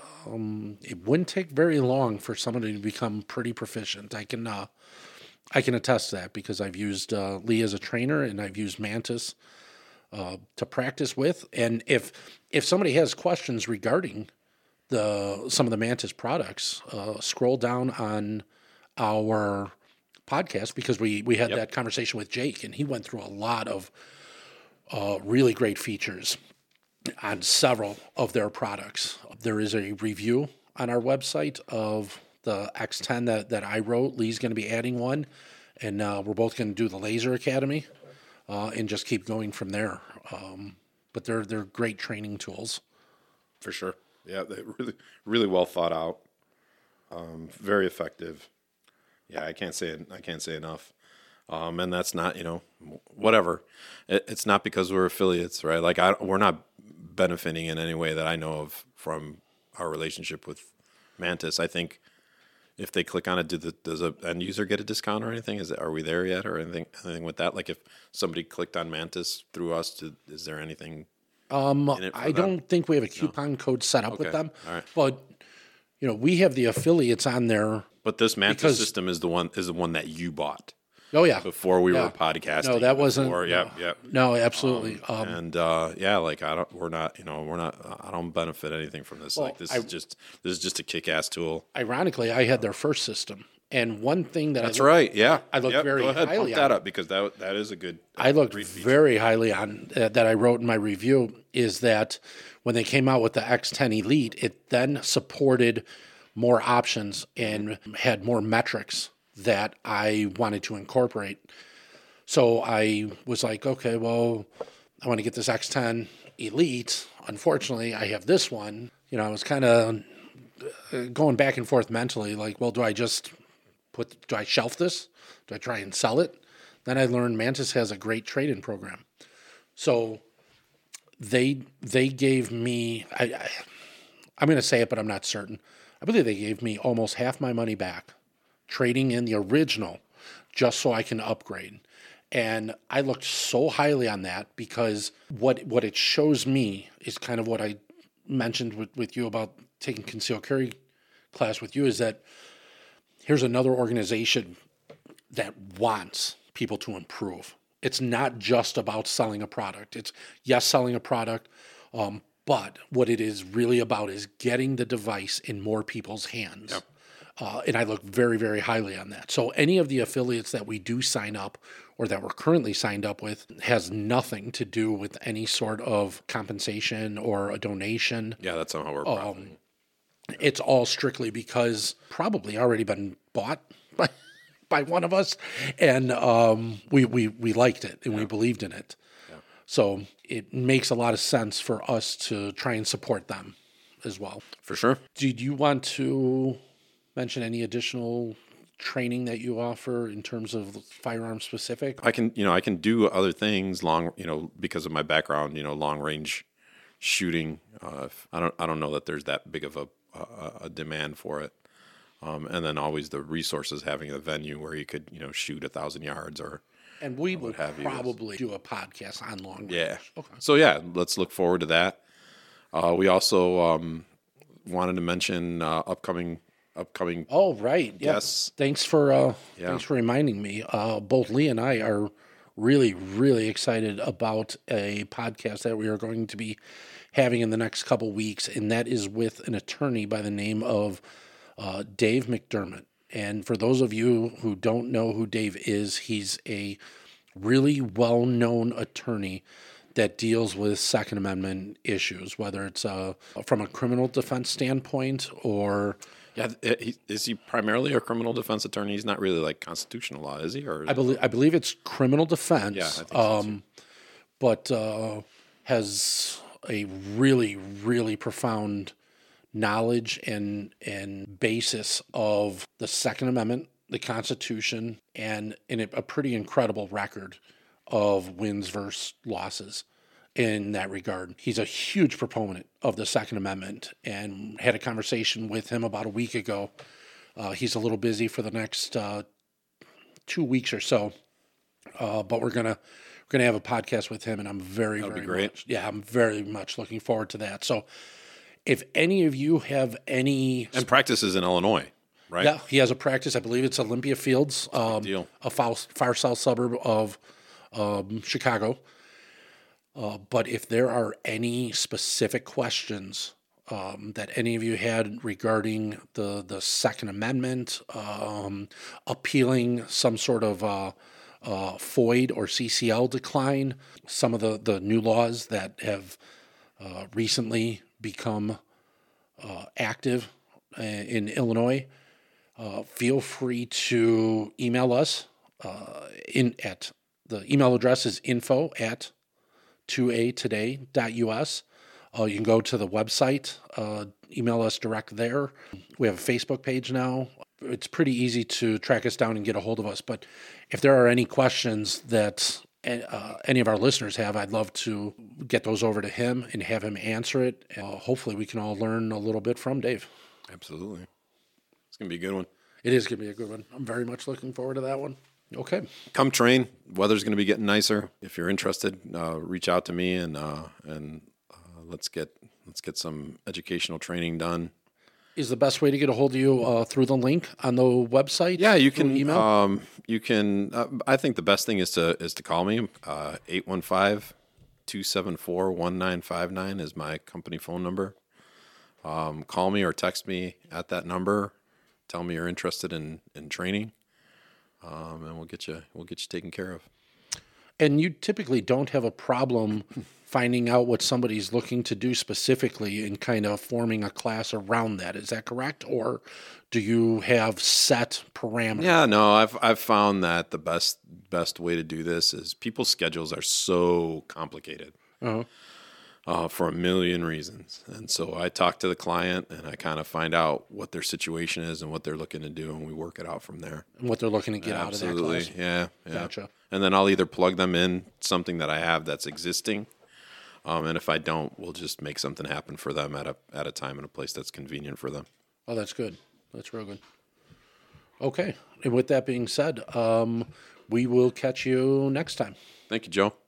it wouldn't take very long for somebody to become pretty proficient. I can attest to that because I've used Lee as a trainer and I've used Mantis to practice with. And if somebody has questions regarding some of the Mantis products, scroll down on our podcast because we had that conversation with Jake and he went through a lot of really great features on several of their products. There is a review on our website of the X10 that I wrote. Lee's going to be adding one, and we're both going to do the Laser Academy and just keep going from there. But they're great training tools. For sure. Yeah, they really well thought out. Very effective. Yeah, I can't say enough. And that's not, whatever. It's not because we're affiliates, right? Like we're not benefiting in any way that I know of from our relationship with Mantis. I think if they click on it, does an end user get a discount or anything? Are we there yet or anything with that? Like if somebody clicked on Mantis through us, is there anything? I don't think we have a coupon code set up with them, all right. But we have the affiliates on there. But this Mantis system is the one that you bought. Oh yeah. before we Yeah. were podcasting. No, that wasn't. Before, no. Yep. No, absolutely. And like we're not, I don't benefit anything from this. Well, Like this is just a kick-ass tool. Ironically, I had their first system, and one thing that That's right. Yeah, I looked very Go ahead, highly pump that on. up because that is a good. I looked great feature. very highly on that I wrote in my review is that when they came out with the X10 Elite, it then supported more options and had more metrics that I wanted to incorporate. So I was like, okay, well, I want to get this X10 Elite. Unfortunately, I have this one. I was kind of going back and forth mentally, like, well, do I shelf this? Do I try and sell it? Then I learned Mantis has a great trade-in program. So they gave me, I'm going to say it, but I'm not certain. I believe they gave me almost half my money back, trading in the original, just so I can upgrade. And I looked so highly on that because what it shows me is kind of what I mentioned with you about taking concealed carry class with you, is that here's another organization that wants people to improve. It's not just about selling a product. It's, yes, selling a product, but what it is really about is getting the device in more people's hands. Yep. And I look very, very highly on that. So any of the affiliates that we do sign up or that we're currently signed up with has nothing to do with any sort of compensation or a donation. Yeah, that's somehow we're profiting. It's all strictly because probably already been bought by one of us, and we liked it and we believed in it. Yeah. So it makes a lot of sense for us to try and support them as well. For sure. Did you want to mention any additional training that you offer in terms of firearm specific? I can do other things because of my background, long range shooting. I don't know that there's that big of a demand for it. And then always the resources, having a venue where you could, shoot 1,000 yards and we will probably do a podcast on long range. Yeah. Okay. So let's look forward to that. We also wanted to mention upcoming. Oh, right. Yes. Thanks for reminding me. Both Lee and I are really, really excited about a podcast that we are going to be having in the next couple weeks, and that is with an attorney by the name of Dave McDermott. And for those of you who don't know who Dave is, he's a really well-known attorney that deals with Second Amendment issues, whether it's from a criminal defense standpoint or... Yeah, is he primarily a criminal defense attorney? He's not really like constitutional law, is he? Or I believe it's criminal defense. Yeah, I think so too. But has a really, really profound knowledge and basis of the Second Amendment, the Constitution, and a pretty incredible record of wins versus losses in that regard. He's a huge proponent of the Second Amendment and had a conversation with him about a week ago. He's a little busy for the next 2 weeks or so, but we're gonna have a podcast with him, and I'm very I'm very much looking forward to that. So if any of you have any... And practices in Illinois, right? Yeah, he has a practice. I believe it's Olympia Fields, deal. A far south suburb of Chicago. But if there are any specific questions that any of you had regarding the Second Amendment, appealing some sort of FOID or CCL decline, some of the new laws that have recently become active in Illinois, feel free to email us at the email address is info@2atoday.us. You can go to the website, email us direct there. We have a Facebook page now. It's pretty easy to track us down and get a hold of us. But if there are any questions that any of our listeners have, I'd love to get those over to him and have him answer it. Hopefully we can all learn a little bit from Dave. Absolutely. It's going to be a good one. It is going to be a good one. I'm very much looking forward to that one. Okay. Come train. Weather's going to be getting nicer. If you're interested, reach out to me and let's get some educational training done. Is the best way to get a hold of you through the link on the website? Yeah, you through can email. you can. I think the best thing is to call me. 815-274-1959 is my company phone number. Call me or text me at that number. Tell me you're interested in training, and we'll get you taken care of. And you typically don't have a problem finding out what somebody's looking to do specifically and kind of forming a class around that. Is that correct? Or do you have set parameters? Yeah, no, I've found that the best way to do this is people's schedules are so complicated. For a million reasons. And so I talk to the client and I kind of find out what their situation is and what they're looking to do, and we work it out from there. And what they're looking to get out of that class? Yeah. Gotcha. And then I'll either plug them in something that I have that's existing, and if I don't, we'll just make something happen for them at a time and a place that's convenient for them. Oh, that's good. That's real good. Okay. And with that being said, we will catch you next time. Thank you, Joe.